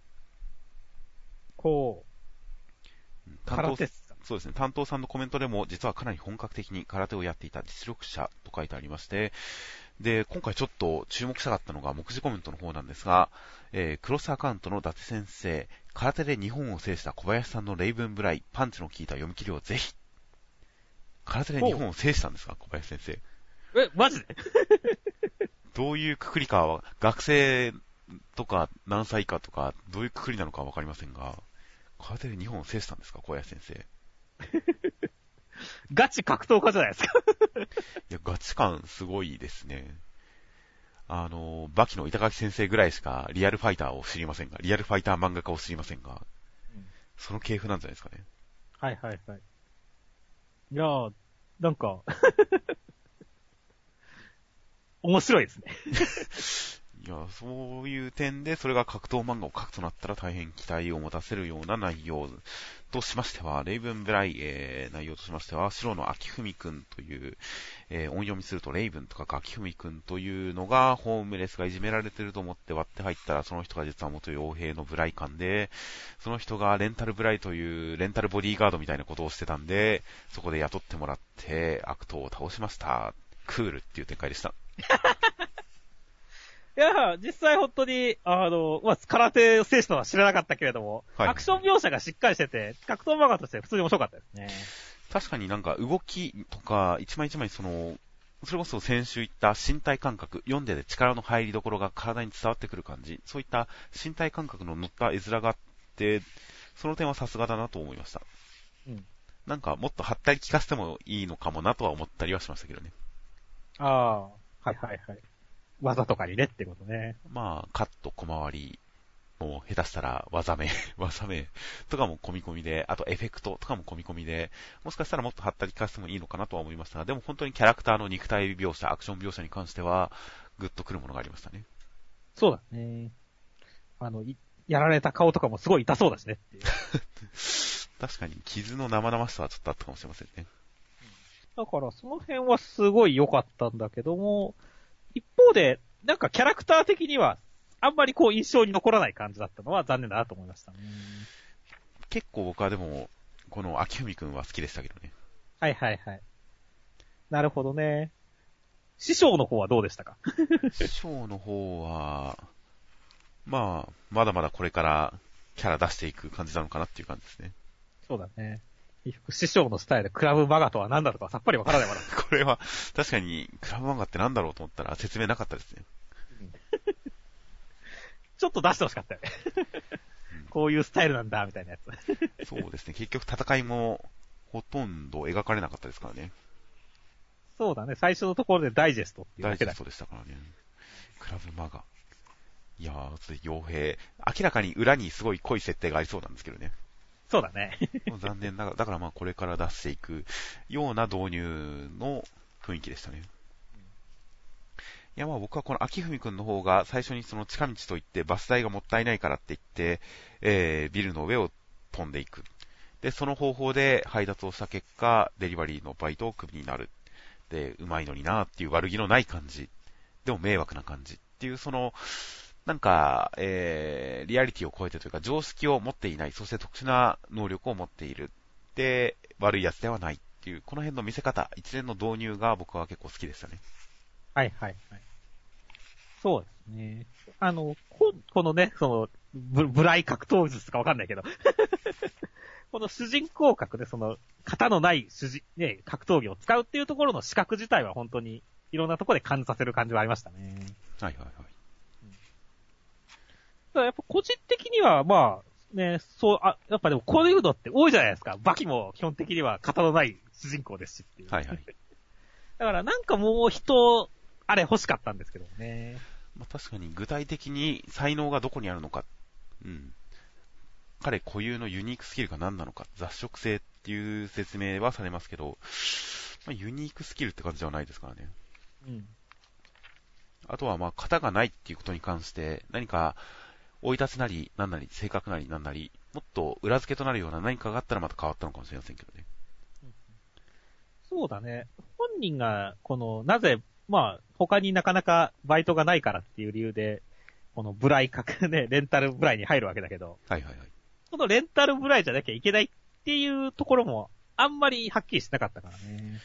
こう。 担当、そうですね。担当さんのコメントでも、実はかなり本格的に空手をやっていた実力者と書いてありまして、 で、今回ちょっと注目したかったのが目次コメントの方なんですが、えー、クロスアカウントの伊達先生、空手で日本を制した小林さんのレイブンブライ、パンチの効いた読み切りをぜひ。空手で日本を制したんですか、小林先生。 え、マジでどういうくくりかは、学生とか何歳かとか、どういうくくりなのかはわかりませんが、空手で日本を制したんですか、小林先生。 ガチ格闘家じゃないですか。 いや、ガチ感すごいですね。あの、バキの板垣先生ぐらいしかリアルファイターを知りませんが、リアルファイター漫画家を知りませんが、うん、その系譜なんじゃないですかね。 はいはいはい。いやー、なんか、面白いですね。 いや、そういう点で、それが格闘漫画を描くとなったら大変期待を持たせるような内容としましては、レイブンブライ、えー、内容としましては、白の秋文くんという、えー、音読みするとレイブンとか秋文くんというのが、ホームレスがいじめられてると思って割って入ったら、その人が実は元傭兵のブライ感で、その人がレンタルブライというレンタルボディーガードみたいなことをしてたんで、そこで雇ってもらって悪党を倒しました。クールっていう展開でした。 いや、実際本当に、あの、まあ、空手選手とは知らなかったけれども、はい、アクション描写がしっかりしてて、格闘漫画として普通に面白かったですね。 確かになんか動きとか、一枚一枚その、それこそ先週言った身体感覚、読んでて力の入りどころが体に伝わってくる感じ、そういった身体感覚の乗った絵面があって、その点はさすがだなと思いました。うん。なんかもっと張ったり聞かせてもいいのかもなとは思ったりはしましたけどね。 ああ、はいはいはい。技とかにねってことね。 まあ、カット、小回り、もう下手したら技名、技名とかも込み込みで、あとエフェクトとかも込み込みで、もしかしたらもっと張ったり聞かせてもいいのかなとは思いましたが、でも本当にキャラクターの肉体描写、アクション描写に関しては、グッとくるものがありましたね。 そうだね。あの、やられた顔とかもすごい痛そうだしねっていう。 確かに傷の生々しさはちょっとあったかもしれませんね。 だからその辺はすごい良かったんだけども、一方で、なんかキャラクター的には、あんまりこう印象に残らない感じだったのは残念だなと思いましたね。 結構僕はでも、この秋文くんは好きでしたけどね。 はいはいはい。なるほどね。師匠の方はどうでしたか？ 師匠の方は、まあ、まだまだこれからキャラ出していく感じなのかなっていう感じですね。 そうだね。師匠のスタイル、クラブマガとは何だとかさっぱりわからないわな。 これは、確かに、クラブマガって何だろうと思ったら説明なかったですね。 ちょっと出してほしかったよね。うん、こういうスタイルなんだ、みたいなやつ。 そうですね。結局戦いも、ほとんど描かれなかったですからね。 そうだね。最初のところでダイジェストっていうだけだ。ダイジェストでしたからね。クラブマガ。いやー、傭兵。明らかに裏にすごい濃い設定がありそうなんですけどね。 そうだね。 残念ながら、だからまあこれから出していくような導入の雰囲気でしたね。うん、いやまあ僕はこの秋文くんの方が最初にその近道といってバス代がもったいないからって言って、えー、ビルの上を飛んでいく。で、その方法で配達をした結果、デリバリーのバイトをクビになる。で、うまいのになっていう悪気のない感じ。でも迷惑な感じっていうその、なんか、えー、リアリティを超えてというか、常識を持っていない、そして特殊な能力を持っている。で、悪いやつではないっていう、この辺の見せ方、一連の導入が僕は結構好きでしたね。 はいはいはい。そうですね。あの、ここのね、その、ブ、ブライ格闘術かわかんないけど、この主人公格でその、型のない主人、ね、格闘技を使うっていうところの資格自体は本当に、いろんなところで感じさせる感じはありましたね。 はいはいはい。 やっぱ個人的には、まあ、ね、そう、あ、やっぱでもこういうのって多いじゃないですか。バキも基本的には型のない主人公ですしっていう。 はいはい。 だからなんかもう人、あれ欲しかったんですけどね。 まあ確かに具体的に才能がどこにあるのか。うん。彼固有のユニークスキルが何なのか。雑食性っていう説明はされますけど、まあ、ユニークスキルって感じではないですからね。うん。あとはまあ型がないっていうことに関して、何か、追い立つなり、なんなり、性格なり、なんなり、もっと裏付けとなるような何かがあったらまた変わったのかもしれませんけどね。 そうだね。本人が、この、なぜ、まあ、他になかなかバイトがないからっていう理由で、このブライ格ね、レンタルブライに入るわけだけど、 はいはいはい。 このレンタルブライじゃなきゃいけないっていうところも、あんまりはっきりしなかったからね。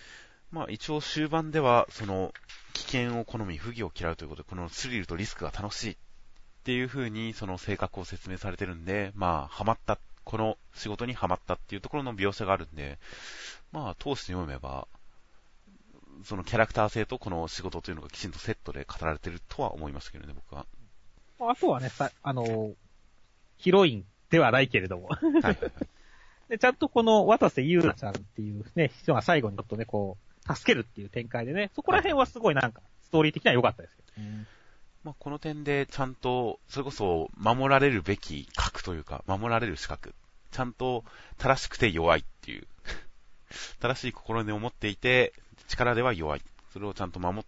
まあ一応終盤では、その、危険を好み、不義を嫌うということで、このスリルとリスクが楽しいっていう風にその性格を説明されてるんで、まあ、ハマった、この仕事にハマったっていうところの描写があるんで、まあ、通して読めば、そのキャラクター性とこの仕事というのがきちんとセットで語られてるとは思いますけどね、僕は。 あとはね、さ、あの、ヒロインではないけれども。はいはいはい。で、ちゃんとこの渡瀬優奈ちゃんっていうね、人が最後にちょっとね、こう、助けるっていう展開でね、そこら辺はすごいなんか、ストーリー的には良かったですけど、ね。 まあ、この点でちゃんと、それこそ守られるべき格というか、守られる資格。ちゃんと正しくて弱いっていう。正しい心根を持っていて、力では弱い。それをちゃんと守って、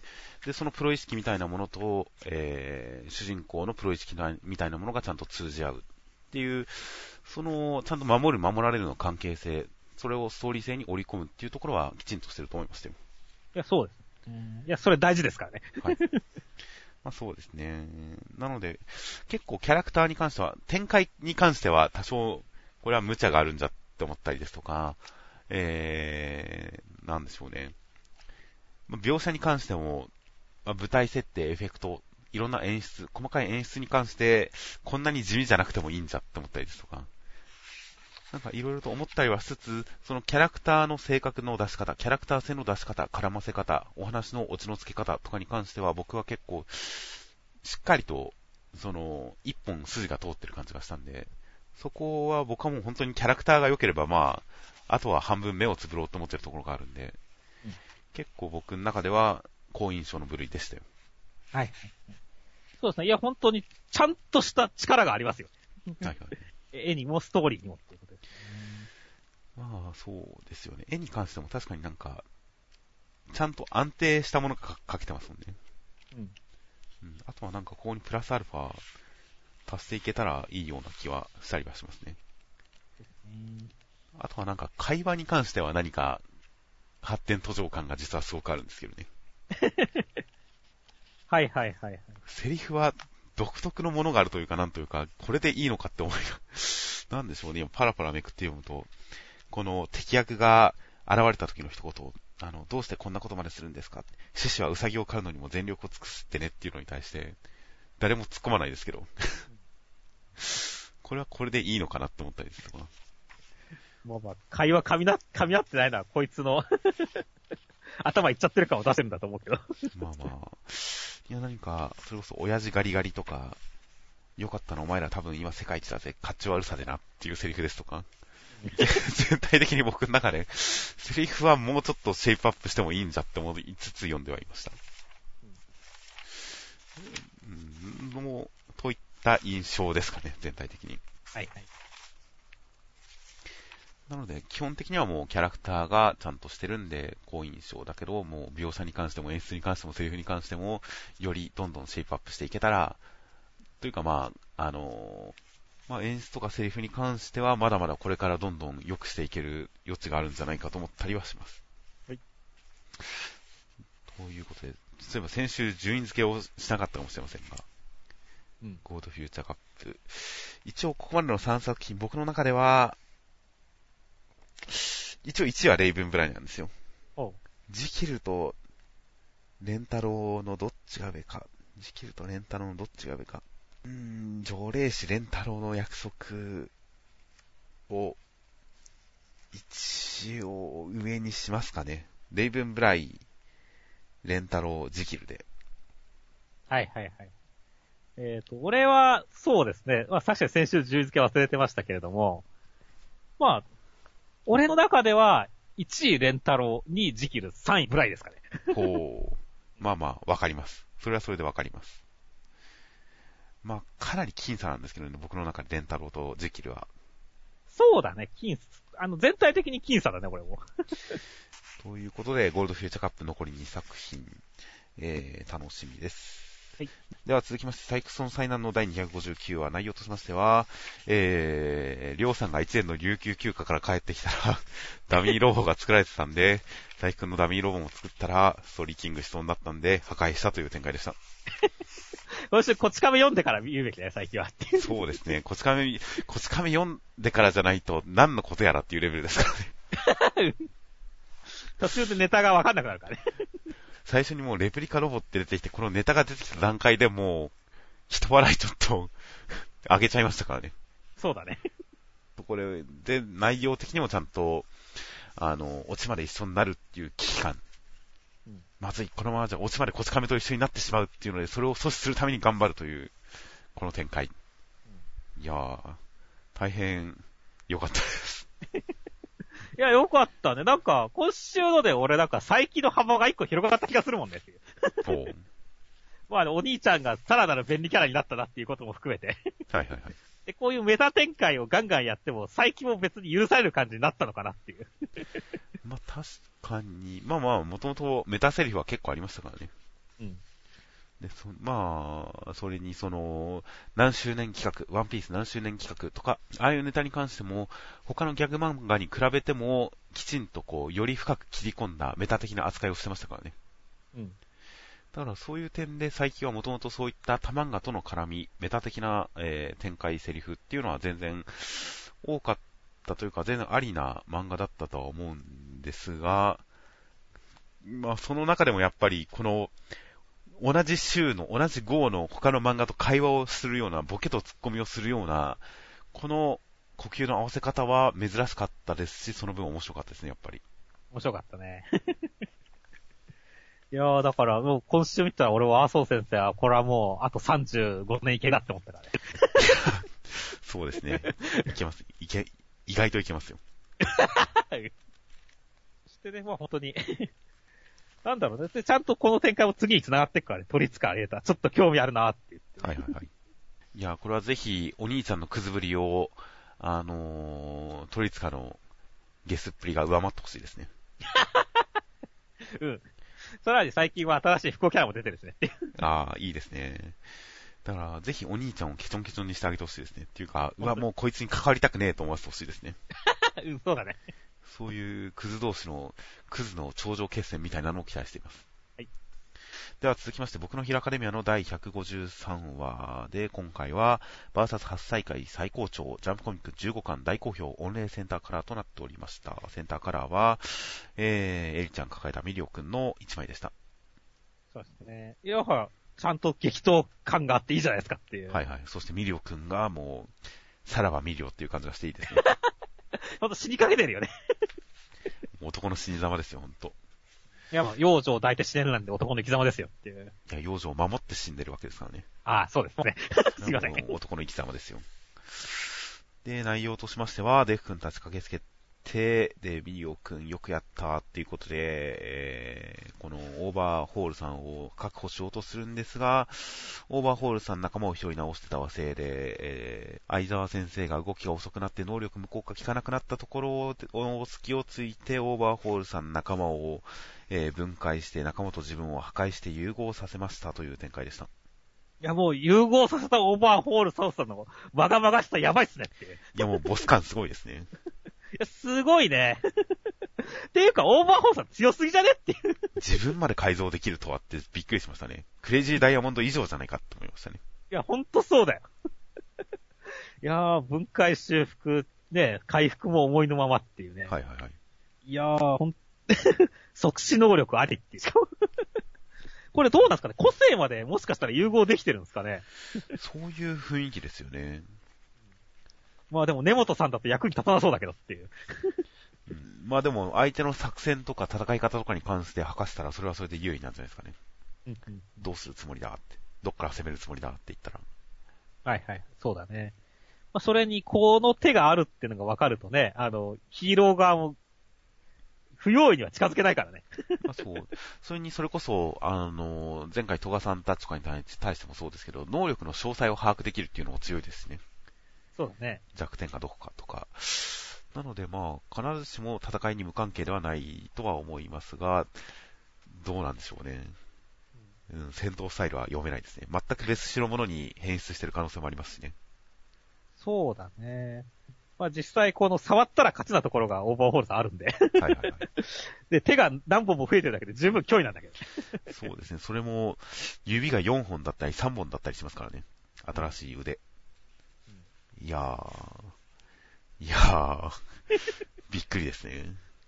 で、そのプロ意識みたいなものと、えー、主人公のプロ意識みたいなものがちゃんと通じ合うっていう、その、ちゃんと守る、守られるの関係性、それをストーリー性に織り込むっていうところはきちんとしてると思いますよ。 いや、そうです。うん、いや、それ大事ですからね。 はい。まあそうですね。なので、結構キャラクターに関しては、展開に関しては多少、これは無茶があるんじゃって思ったりですとか、えー、なんでしょうね。描写に関しても、まあ、舞台設定、エフェクト、いろんな演出、細かい演出に関して、こんなに地味じゃなくてもいいんじゃって思ったりですとか、なんかいろいろと思ったりはしつつ、そのキャラクターの性格の出し方、キャラクター性の出し方、絡ませ方、お話のオチの付け方とかに関しては、僕は結構、しっかりと、その、一本筋が通ってる感じがしたんで、そこは僕はもう本当にキャラクターが良ければ、まあ、あとは半分目をつぶろうと思ってるところがあるんで、うん、結構僕の中では、好印象の部類でしたよ。 はい。そうですね。いや、本当に、ちゃんとした力がありますよ。はいはい。絵にもストーリーにもっていうことですね。 まあ、そうですよね。絵に関しても確かになんか、ちゃんと安定したものが描けてますもんね。うん。うん。あとはなんかここにプラスアルファ足していけたらいいような気はしたりはしますね。あとはなんか会話に関しては何か発展途上感が実はすごくあるんですけどね。 はいはいはいはい。 セリフは独特のものがあるというかなんというか、これでいいのかって思いが、なんでしょうね、今パラパラめくって読むと、この敵役が現れた時の一言、あの、どうしてこんなことまでするんですか、獅子はウサギを狩るのにも全力を尽くすってねっていうのに対して、誰も突っ込まないですけど、これはこれでいいのかなって思ったりするかな。 まあまあ、会話噛みな、噛み合ってないのはこいつの頭いっちゃってる感を出せるんだと思うけど。 まあまあ、いや何か、それこそ親父ガリガリとか、よかったなお前ら多分今世界一だぜ、勝ち悪さでなっていうセリフですとか、全体的に僕の中で、セリフはもうちょっとシェイプアップしてもいいんじゃって思いつつ読んではいました。うん、もう、といった印象ですかね、全体的に。 はいはい。 なので、基本的にはもうキャラクターがちゃんとしてるんで、好印象だけど、もう描写に関しても演出に関してもセリフに関しても、よりどんどんシェイプアップしていけたら、というかまあ、あのー、まあ演出とかセリフに関しては、まだまだこれからどんどん良くしていける余地があるんじゃないかと思ったりはします。はい。ということで、例えば先週順位付けをしなかったかもしれませんが、うん、ゴールドフューチャーカップ。一応ここまでのさんさく品、僕の中では、一応いちいはレイブンブライなんですよ。ジキルとレンタロウのどっちが上か。ジキルとレンタロウのどっちが上か。うーん、条例士レンタロウの約束を一応上にしますかね。レイブンブライ、レンタロウ、ジキルで。 はいはいはい。えっと、俺はそうですね。まあ確かに先週順位付け忘れてましたけれども、まあ、俺の中では、いちいレンタロウ、にいジキル、さんいブライですかね。 ほう。まあまあ、わかります。それはそれでわかります。まあ、かなり僅差なんですけどね、僕の中でレンタロウとジキルは。 そうだね、僅差。あの、全体的に僅差だね、これも。 ということで、ゴールドフューチャーカップ残りにさく品、えー、楽しみです。はい、では続きまして、サイクソン災難のだいにひゃくごじゅうきゅうわ、内容としましては、えー、りょうさんがいちねんの琉球休暇から帰ってきたら、ダミーロボが作られてたんで、大輝くんのダミーロボも作ったら、ストーリーキングしそうになったんで、破壊したという展開でした。 今週、こち亀読んでから言うべきだよ、最近は。 そうですね、こち亀、こち亀読んでからじゃないと、何のことやらっていうレベルですからね。 途中でネタがわかんなくなるからね。 最初にもうレプリカロボって出てきて、このネタが出てきた段階でもう、一笑いちょっと、上げちゃいましたからね。 そうだね。 これ、で、内容的にもちゃんと、あの、オチまで一緒になるっていう危機感。うん、まずい、このままじゃオチまでこち亀と一緒になってしまうっていうので、それを阻止するために頑張るという、この展開。うん、いやー、大変良かったです。 いや、良かったね。なんか、今週ので俺なんか、再起の幅が一個広がった気がするもんね。 そう。 まあ、お兄ちゃんがさらなる便利キャラになったなっていうことも含めて。 はいはいはい。 で、こういうメタ展開をガンガンやっても、再起も別に許される感じになったのかなっていう。 まあ、確かに、まあまあ、もともとメタセリフは結構ありましたからね。うん。で、そまあ、それにその、何周年企画、ワンピース何周年企画とか、ああいうネタに関しても、他のギャグ漫画に比べても、きちんとこう、より深く切り込んだメタ的な扱いをしてましたからね。うん。だからそういう点で、最近はもともとそういった多漫画との絡み、メタ的な、えー、展開セリフっていうのは全然多かったというか、全然ありな漫画だったとは思うんですが、まあ、その中でもやっぱり、この、同じ週の、同じ号の他の漫画と会話をするような、ボケとツッコミをするような、この呼吸の合わせ方は珍しかったですし、その分面白かったですね、やっぱり。 面白かったね。いやー、だからもう今週見たら俺は麻生先生は、これはもうあとさんじゅうごねんいけだって思ったからね。 そうですね。いけます。いけ、意外といけますよ。 そしてね、まあ本当に。なんだろうね。で、ちゃんとこの展開も次に繋がっていくからね。取りつかれた。ちょっと興味あるなって言って。 はいはいはい。いや、これはぜひ、お兄ちゃんのくずぶりを、あのー、取りつかのゲスっぷりが上回ってほしいですね。 うん。さらに最近は新しい副キャラも出てるしね。 ああ、いいですね。だから、ぜひお兄ちゃんをケチョンケチョンにしてあげてほしいですね。っていうか、うわ、もうこいつに関わりたくねえと思わせてほしいですね。 うん、そうだね。 そういうクズ同士の、クズの頂上決戦みたいなのを期待しています。はい。では続きまして、僕のヒラアカデミアのだいひゃくごじゅうさんわで、今回は、バーサスはちさい回最高潮、ジャンプコミックじゅうごかん大好評、御礼センターカラーとなっておりました。センターカラーは、えー、エリちゃん抱えたミリオくんのいちまいでした。 そうですね。いや、ほら、ちゃんと激闘感があっていいじゃないですかっていう。 はいはい。そしてミリオくんがもう、さらばミリオっていう感じがしていいですね。 ほんと死にかけてるよね。 男の死に様ですよ、ほんと。 いや、まあ、幼女を抱いて死ねるなんて男の生き様ですよっていう。 いや、幼女を守って死んでるわけですからね。 ああ、そうですね。すいません。 男の生き様ですよ。で、内容としましては、デフ君たち駆けつけて、で、ミリオ君よくやったっていうことで、えー、このオーバーホールさんを確保しようとするんですが、オーバーホールさん仲間を一人直してたせいで、えー、相沢先生が動きが遅くなって能力無効化効かなくなったところを隙をついて、オーバーホールさん仲間を、えー、分解して仲間と自分を破壊して融合させましたという展開でした。 いや、もう融合させたオーバーホールサウスさんのわがまがしさやばいっすねって。いや、もうボス感すごいですね。 いや、すごいね。っていうか、オーバーホールさん強すぎじゃねっていう。 自分まで改造できるとはってびっくりしましたね。クレイジーダイヤモンド以上じゃないかって思いましたね。 いや、ほんとそうだよ。いやー、分解修復、ね、回復も思いのままっていうね。 はいはいはい。 いやー、ほん、即死能力ありっていう。これどうなんですかね、個性までもしかしたら融合できてるんですかね。 そういう雰囲気ですよね。 まあでも根本さんだと役に立たなそうだけどっていう。 うん、まあでも相手の作戦とか戦い方とかに関して吐かせたらそれはそれで優位なんじゃないですかね。うんうん、どうするつもりだって。どっから攻めるつもりだって言ったら。 はいはい。そうだね。まあそれにこの手があるっていうのが分かるとね、あの、ヒーロー側も不用意には近づけないからね。 まあそう。それにそれこそ、あの、前回戸賀さんたちとかに対してもそうですけど、能力の詳細を把握できるっていうのも強いですね。 そうだね。 弱点がどこかとか。なのでまあ、必ずしも戦いに無関係ではないとは思いますが、どうなんでしょうね。うん、戦闘スタイルは読めないですね。全く別種のものに変質してる可能性もありますしね。 そうだね。まあ実際この触ったら勝ちなところがオーバーホールさんあるんで。はいはいはい。で、手が何本も増えてるだけで十分脅威なんだけど。 そうですね。それも、指がよんほんだったりさんぼんだったりしますからね。新しい腕。うん、いやー。いやー。びっくりですね。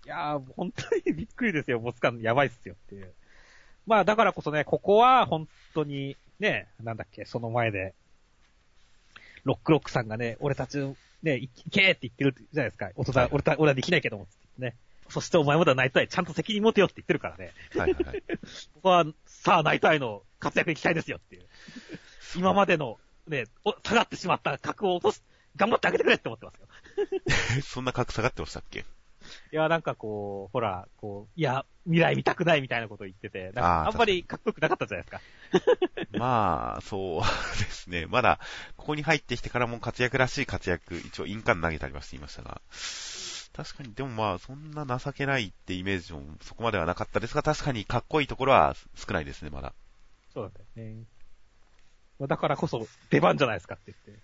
いやー、本当にびっくりですよ、ボス感やばいっすよっていう。まあだからこそね、ここは本当に、ね、なんだっけ、その前で、ロックロックさんがね、俺たち、ね、行けーって言ってるじゃないですか。大人、はいはい、俺た、俺はできないけども、ね。そしてお前まだナイトアイちゃんと責任持てよって言ってるからね。はいはいはい。僕は、さあナイトアイの活躍に期待ですよっていう。今までの、ね、下がってしまった格を落とす、頑張ってあげてくれって思ってますよ。 そんな格下がってましたっけ？ いや、なんかこう、ほら、こう、いや、未来見たくないみたいなことを言ってて、なんかあんまりかっこよくなかったじゃないですか。 まあ、そうですね。まだ、ここに入ってきてからも活躍らしい活躍、一応印鑑投げたりはしていましたが、確かに、でもまあ、そんな情けないってイメージもそこまではなかったですが、確かにかっこいいところは少ないですね、まだ。 そうだよね。だからこそ出番じゃないですかって言って。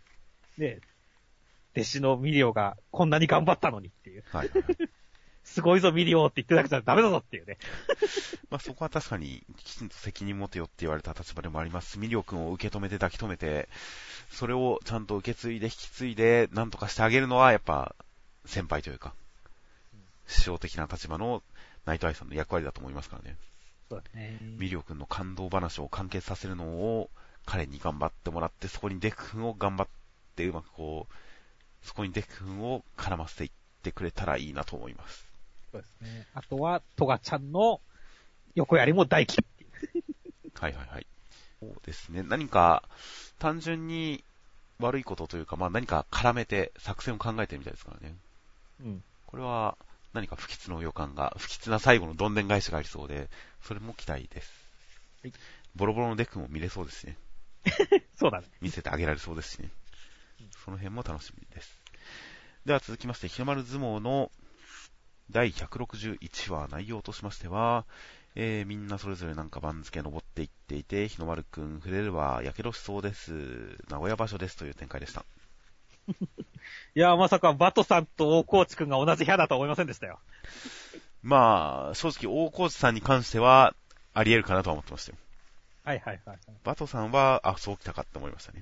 ね、弟子のミリオがこんなに頑張ったのにっていう。はいはいはい、すごいぞミリオって言ってなくちゃダメだぞっていうね。 まあそこは確かにきちんと責任持てよって言われた立場でもありますし、ミリオ君を受け止めて抱き止めて、それをちゃんと受け継いで引き継いで何とかしてあげるのはやっぱ先輩というか、師匠的な立場のナイトアイさんの役割だと思いますからね。 そうだね。 ミリオ君の感動話を完結させるのを彼に頑張ってもらって、そこにデク君を頑張ってうまくこう、そこにデク君を絡ませていってくれたらいいなと思います。 そうですね。あとは、トガちゃんの横やりも大嫌い。 はいはいはい。そうですね。何か、単純に悪いことというか、まあ何か絡めて作戦を考えてるみたいですからね。うん。これは何か不吉の予感が、不吉な最後のどんでん返しがありそうで、それも期待です。はい。ボロボロのデクも見れそうですしね。 そうだね。 見せてあげられそうですしね。その辺も楽しみです。では続きまして、日の丸相撲のだいひゃくろくじゅういちわ、内容としましては、えー、みんなそれぞれなんか番付登っていっていて、日の丸くん触れればやけどしそうです。名古屋場所ですという展開でした。 いやー、まさかバトさんと大河内くんが同じ部屋だとは思いませんでしたよ。 まあ、正直大河内さんに関してはあり得るかなとは思ってましたよ。 はいはいはい、はい。 バトさんは、あ、そう来たかって思いましたね。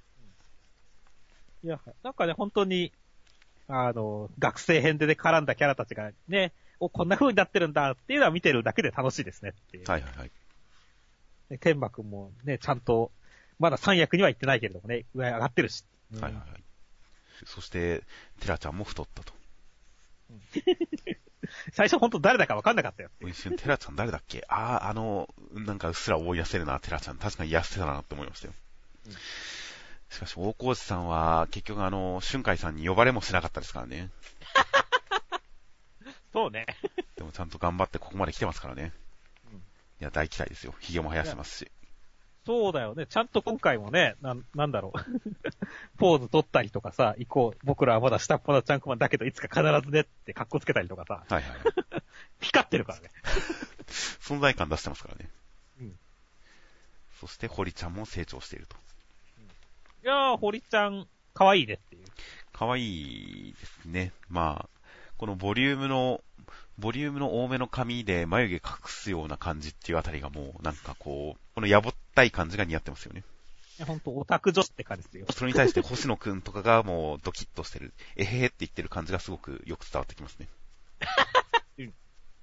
いや、なんかね、本当に、あの、学生編でね、絡んだキャラたちがね、お、こんな風になってるんだっていうのは見てるだけで楽しいですねっていう。はいはいはい。で、天馬くんもね、ちゃんと、まだ三役には行ってないけれどもね、上上がってるし。 はいはいはい。そして、テラちゃんも太ったと。 最初本当誰だか分かんなかったよ。 一瞬、テラちゃん誰だっけ？ああ、あの、なんかうっすら思い出せるな、テラちゃん。確かに痩せてたなって思いましたよ。うん、しかし、大河内さんは、結局あの、春海さんに呼ばれもしなかったですからね。 そうね。 でもちゃんと頑張ってここまで来てますからね。うん、いや、大期待ですよ。髭も生やしてますし。 そうだよね。ちゃんと今回もね、な、なんだろう。ポーズ取ったりとかさ、行こう。僕らはまだ下っ端のチャンクマンだけど、いつか必ずねって格好つけたりとかさ。はいはい。光ってるからね。 存在感出してますからね。うん。そして、堀ちゃんも成長していると。 いやー、堀ちゃん、可愛いねっていう。 可愛いですね。まあ、このボリュームの、ボリュームの多めの髪で眉毛隠すような感じっていうあたりがもう、なんかこう、このやぼったい感じが似合ってますよね。 いや、ほんと、オタク女子って感じですよ。 それに対して星野くんとかがもうドキッとしてる、えへへって言ってる感じがすごくよく伝わってきますね。 うん、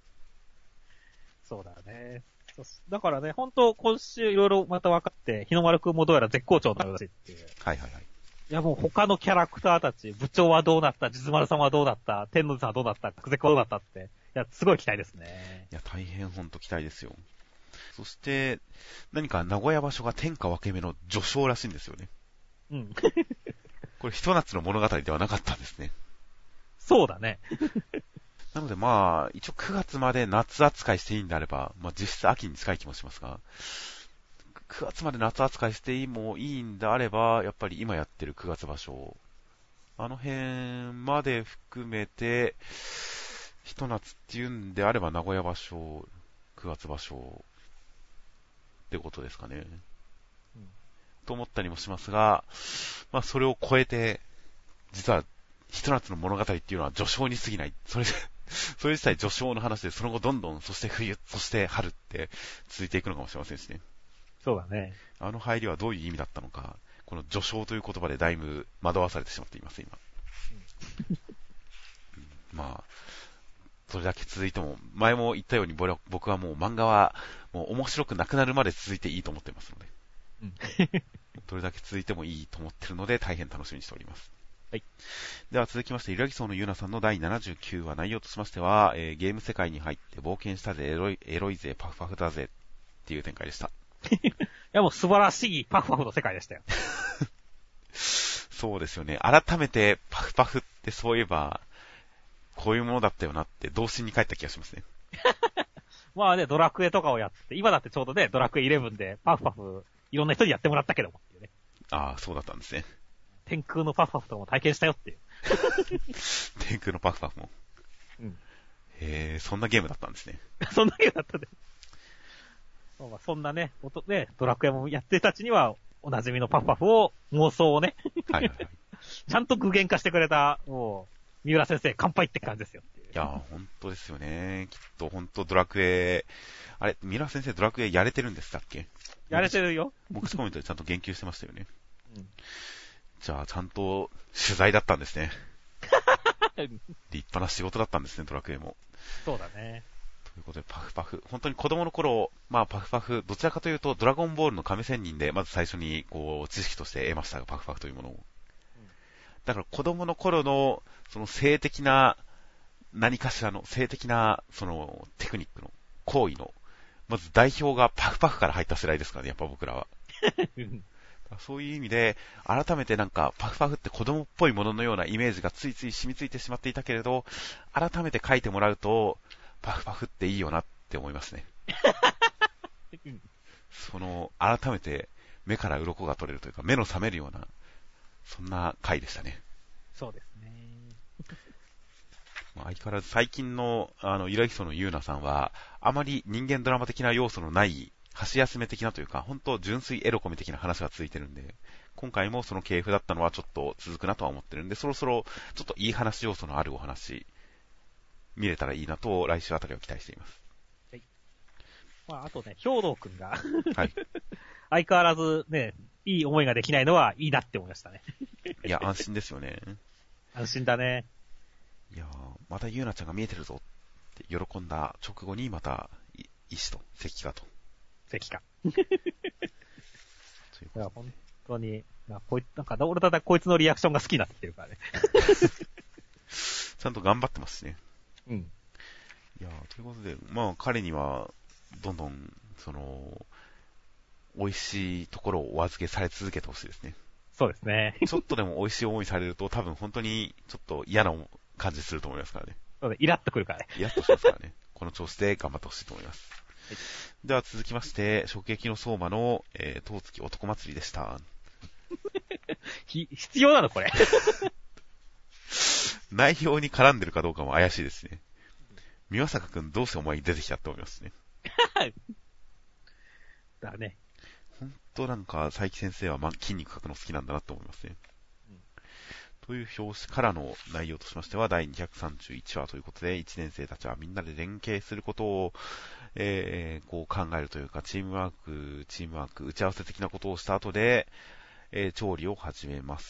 そうだね。だからね、ほんと、今週いろいろまた分かって、日の丸くんもどうやら絶好調なようだしっていう。はいはいはい。いやもう他のキャラクターたち、部長はどうなった、実丸さんはどうなった、天王寺さんはどうなった、久世子はどうなったって、いや、すごい期待ですね。 いや、大変ほんと期待ですよ。そして、何か名古屋場所が天下分け目の序章らしいんですよね。うん。これ、ひと夏の物語ではなかったんですね。 そうだね。 なのでまあ、一応くがつまで夏扱いしていいんであれば、まあ実質秋に近い気もしますが、くがつまで夏扱いしてもいいんであれば、やっぱり今やってるくがつ場所、あの辺まで含めて、ひと夏っていうんであれば名古屋場所、くがつ場所ってことですかね。うん、と思ったりもしますが、まあそれを超えて、実はひと夏の物語っていうのは序章に過ぎない。それで、それ自体序章の話で、その後どんどん、そして冬、そして春って続いていくのかもしれませんしね。 そうだね。 あの入りはどういう意味だったのか、この序章という言葉でだいぶ惑わされてしまっています、今。うん、まあ、 どれだけ続いても、前も言ったように僕はもう漫画はもう面白くなくなるまで続いていいと思ってますので、うん、どれだけ続いてもいいと思ってるので大変楽しみにしております。 はい。 では続きまして、ゆらぎそうのゆうなさんのだいななじゅうきゅうわ、内容としましては、えー、ゲーム世界に入って冒険したぜ、エロい、エロいぜ、パフパフだぜっていう展開でした。 いやもう素晴らしいパフパフの世界でしたよ。 そうですよね。改めてパフパフってそういえば、こういうものだったよなって童心に帰った気がしますね。 まあね、ドラクエとかをやって、今だってちょうどね、ドラクエじゅういちでパフパフ、いろんな人にやってもらったけどもっていうね。 ああ、そうだったんですね。 天空のパフパフとかも体験したよっていう。 天空のパフパフも。うん。へえ、そんなゲームだったんですね。 そんなゲームだったね。まあ、そんなね、ね、ドラクエもやってる人たちには、おなじみのパフパフを、妄想をね。はいはいはい。ちゃんと具現化してくれた、もう、三浦先生、乾杯って感じですよっていう。 いやー、ほんとですよね。きっとほんとドラクエ、あれ、三浦先生ドラクエやれてるんでしたっけ？ やれてるよ。 目視コメントでちゃんと言及してましたよね。うん。じゃあ、ちゃんと取材だったんですね。立派な仕事だったんですね、ドラクエも。 そうだね。 ということで、パフパフ。本当に子供の頃、まあパフパフ、どちらかというと、ドラゴンボールの亀仙人で、まず最初に、こう、知識として得ましたが、パフパフというものを。うん、だから子供の頃の、その性的な、何かしらの、性的な、その、テクニックの、行為の、まず代表がパフパフから入った世代ですからね、やっぱ僕らは。そういう意味で、改めてなんか、パフパフって子供っぽいもののようなイメージがついつい染みついてしまっていたけれど、改めて書いてもらうと、パフパフっていいよなって思いますね。その、改めて目から鱗が取れるというか、目の覚めるような、そんな回でしたね。 そうですね。 相変わらず最近の、あの、ゆらぎそのゆうなさんは、あまり人間ドラマ的な要素のない、箸休め的なというか、本当純粋エロコミ的な話が続いてるんで、今回もその系譜だったのはちょっと続くなとは思ってるんで、そろそろちょっといい話要素のあるお話、見れたらいいなと来週あたりは期待しています。はい。 まあ、あとね、兵道くんが、はい。相変わらずね、いい思いができないのはいいなって思いましたね。 いや、安心ですよね。 安心だね。 いやー、またゆうなちゃんが見えてるぞって喜んだ直後にまた、医師と関がと。 関か。いや、本当に、まあ、こいなんか、俺ただこいつのリアクションが好きになってきてるからね。 ちゃんと頑張ってますしね。 うん。 いやー、ということで、まあ、彼には、どんどん、その、美味しいところをお預けされ続けてほしいですね。 そうですね。 ちょっとでも美味しい思いされると、多分本当に、ちょっと嫌な感じすると思いますからね。 そうね、イラッとくるからね。 イラッとしますからね。この調子で頑張ってほしいと思います。はい、では続きまして、食撃の相馬の、えー、当月男祭りでした。 ひ、必要なのこれ。 内容に絡んでるかどうかも怪しいですね。宮坂くんどうしてお前に出てきたって思いますね。 だね。 ほんとなんか、佐伯先生は、ま、筋肉描くの好きなんだなと思いますね。うん、という表紙からの内容としましては、だいにひゃくさんじゅういちわということで、いちねん生たちはみんなで連携することを、えー、こう考えるというか、チームワーク、チームワーク、打ち合わせ的なことをした後で、えー、調理を始めます、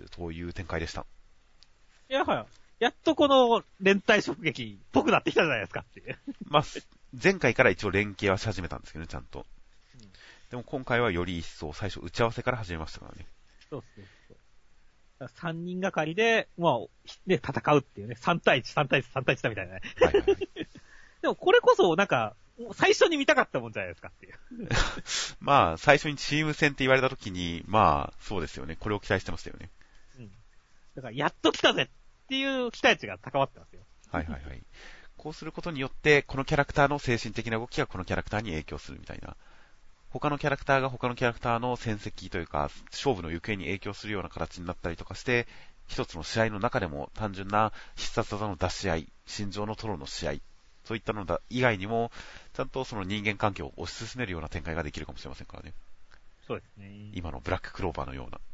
という展開でした。 いやはや、やっとこの連帯食撃っぽくなってきたじゃないですかっていう。 まあ、前回から一応連携はし始めたんですけどね、ちゃんと。うん、でも今回はより一層、最初打ち合わせから始めましたからね。 そうそうそう。さんにんがかりで、まあ、ね、戦うっていうね、さんたいいち、さんたいいち、さんたいいちだみたいなね。はいはいはい、でもこれこそ、なんか、最初に見たかったもんじゃないですかっていう。 まあ、最初にチーム戦って言われたときに、まあ、そうですよね。これを期待してましたよね。 うん。だから、やっと来たぜっていう期待値が高まってますよ。 はいはいはい。こうすることによって、このキャラクターの精神的な動きがこのキャラクターに影響するみたいな。他のキャラクターが他のキャラクターの戦績というか、勝負の行方に影響するような形になったりとかして、一つの試合の中でも単純な必殺技の出し合い、心情のトロの試合、そういったのだ以外にも、ちゃんとその人間関係を推し進めるような展開ができるかもしれませんからね。 そうですね。 今のブラッククローバーのような。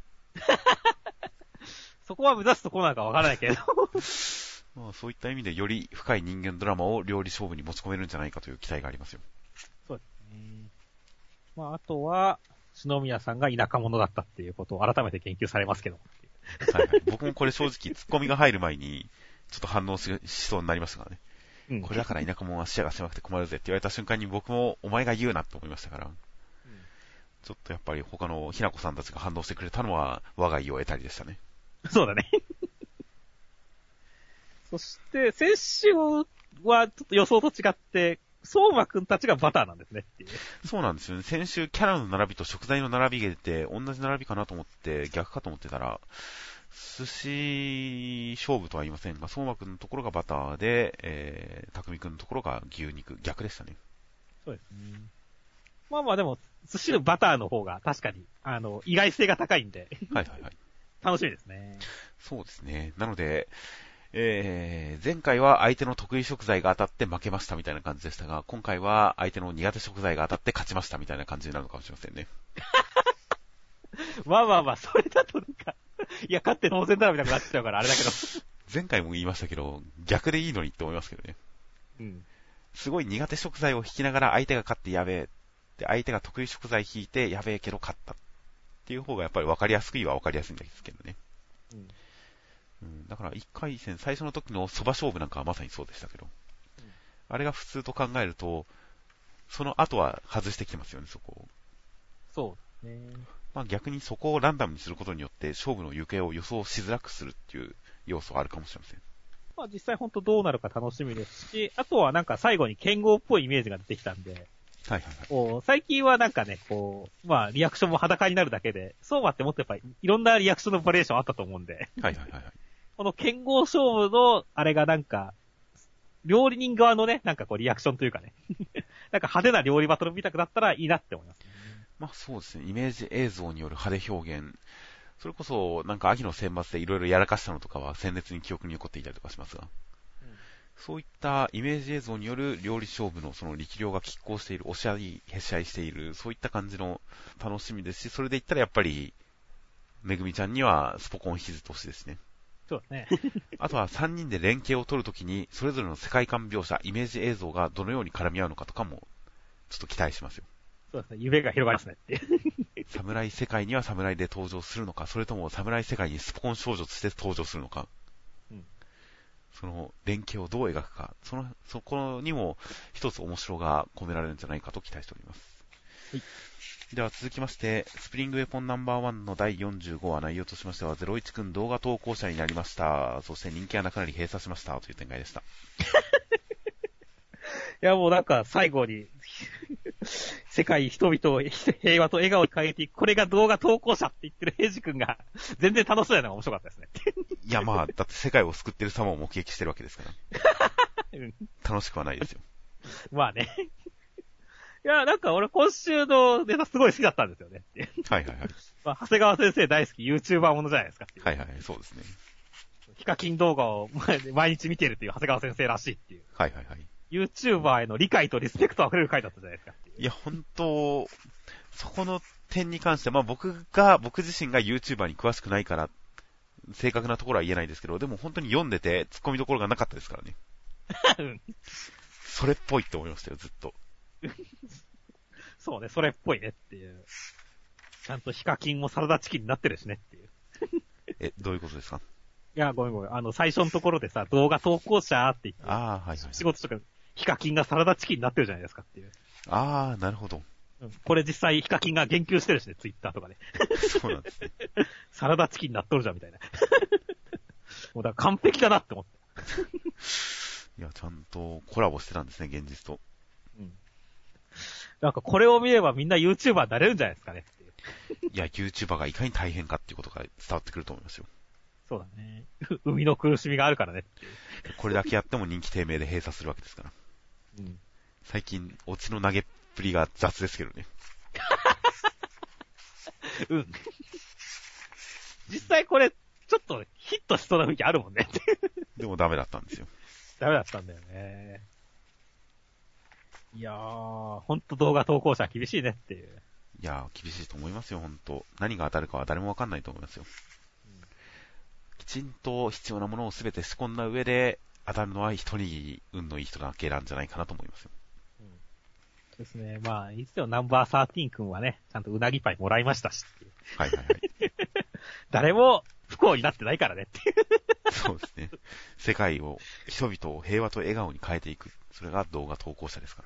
そこは目指すところなんかわからないけれど。 まあそういった意味でより深い人間ドラマを料理勝負に持ち込めるんじゃないかという期待がありますよ。 そうですね。まああとは、篠宮さんが田舎者だったっていうことを改めて研究されますけど。 はいはい。僕もこれ正直ツッコミが入る前にちょっと反応し、しそうになりましたからね。 うん、 これだから田舎者は視野が狭くて困るぜって言われた瞬間に僕もお前が言うなって思いましたから、うん、ちょっとやっぱり他のひなこさんたちが反応してくれたのは我が意を得たりでしたね。 そうだね。そして、先週はちょっと予想と違って、相馬くんたちがバターなんですねっていう。 そうなんですよね。先週キャラの並びと食材の並びが出て、同じ並びかなと思って、逆かと思ってたら、寿司勝負とは言いませんが、相馬くんのところがバターで、えー、匠くんのところが牛肉、逆でしたね。 そうですね。まあまあでも、寿司のバターの方が確かに、あの、意外性が高いんで。 はいはいはい。 楽しみですね。 そうですね。なので、えー、前回は相手の得意食材が当たって負けましたみたいな感じでしたが、今回は相手の苦手食材が当たって勝ちましたみたいな感じになるのかもしれませんね。 まあまあまあ、それだとなんか、いや、勝って当然だろみたいになっちゃうからあれだけど。 前回も言いましたけど、逆でいいのにって思いますけどね。 うん。 すごい苦手食材を引きながら相手が勝ってやべえ。で、相手が得意食材引いてやべえけど勝ったっていう方がやっぱり分かりやすいは分かりやすいんですけどね。うんうん、だからいっかい戦最初の時の蕎麦勝負なんかはまさにそうでしたけど、うん、あれが普通と考えると、その後は外してきてますよね、そこを。 そうですね。 まあ逆にそこをランダムにすることによって勝負の行方を予想しづらくするっていう要素はあるかもしれません。 まあ実際本当どうなるか楽しみですし、あとはなんか最後に剣豪っぽいイメージが出てきたんで、 はいはいはい。 最近はなんかね、こう、まあリアクションも裸になるだけで、そうはってもっとやっぱりいろんなリアクションのバリエーションあったと思うんで。 はいはいはい。 この剣豪勝負の、あれがなんか、料理人側のね、なんかこうリアクションというかね、なんか派手な料理バトル見たくなったらいいなって思います、ね。 まあそうですね、イメージ映像による派手表現、それこそなんか秋の選抜でいろいろやらかしたのとかは鮮烈に記憶に残っていたりとかしますが、うん、そういったイメージ映像による料理勝負のその力量が拮抗している、押し合い、へし合いしている、そういった感じの楽しみですし、それで言ったらやっぱり、めぐみちゃんにはスポコン引きずってほしいですね。 そうですね。 あとはさんにんで連携を取るときに、それぞれの世界観描写、イメージ映像がどのように絡み合うのかとかも、ちょっと期待しますよ。 そうですね。夢が広がりますねって。 侍世界には侍で登場するのか、それとも侍世界にスポコン少女として登場するのか。うん、その連携をどう描くか、その、そこにも一つ面白が込められるんじゃないかと期待しております。はい。では続きまして、スプリングウェポンナンバーワンのだいよんじゅうごわ内容としましては、ゼロイチくん動画投稿者になりました。そして人気はなくなり閉鎖しましたという展開でした。いやもうなんか最後に、世界人々を平和と笑顔に変えていく、これが動画投稿者って言ってるヘイジ君が全然楽しそうやのが面白かったですね。 いやまあ、だって世界を救ってる様を目撃してるわけですから。うん、楽しくはないですよ。 まあね。いや、なんか俺今週のネタすごい好きだったんですよね。 はいはいはい。 まあ、長谷川先生大好き YouTuber ものじゃないですかっていう。 はいはい、そうですね。 ヒカキン動画を毎日見てるっていう長谷川先生らしいっていう。 はいはいはい。 YouTuber への理解とリスペクトあふれる回だったじゃないですかっていう。 いや、本当そこの点に関しては、まあ僕が、僕自身が YouTuber に詳しくないから、正確なところは言えないですけど、でも本当に読んでて突っ込みどころがなかったですからね。うん。それっぽいって思いましたよ、ずっと。 そうね、それっぽいねっていう。ちゃんとヒカキンもサラダチキンになってるしねっていう。 え、どういうことですか？ いや、ごめんごめん。あの、最初のところでさ、動画投稿者って言って。 ああ、はいはい、はい。 仕事とか、ヒカキンがサラダチキンになってるじゃないですかっていう。 ああ、なるほど。 うん。これ実際ヒカキンが言及してるしね、ツイッターとかで。 そうなんですね。 サラダチキンになっとるじゃんみたいな。もうだから完璧だなって思って。 いや、ちゃんとコラボしてたんですね、現実と。うん。 なんかこれを見ればみんな YouTuber になれるんじゃないですかねっていう。 いや、YouTuber がいかに大変かっていうことが伝わってくると思いますよ。 そうだね。生みの苦しみがあるからねっていう。 これだけやっても人気低迷で閉鎖するわけですから。うん。最近、オチの投げっぷりが雑ですけどね。 うん。実際これ、ちょっとヒットしそうな雰囲気あるもんね。 でもダメだったんですよ。 ダメだったんだよね。いやー、ほんと動画投稿者厳しいねっていう。 いやー、厳しいと思いますよ、ほんと。何が当たるかは誰もわかんないと思いますよ。うん、きちんと必要なものをすべて仕込んだ上で、当たるのは一人、運のいい人だけなんじゃないかなと思いますよ。 うん、ですね。まあ、いつでもナンバーサーティーン君はね、ちゃんとうなぎパイもらいましたしっていう。 はいはいはい。 誰も、 不幸になってないからねっていう。 そうですね。世界を、人々を平和と笑顔に変えていく。それが動画投稿者ですから。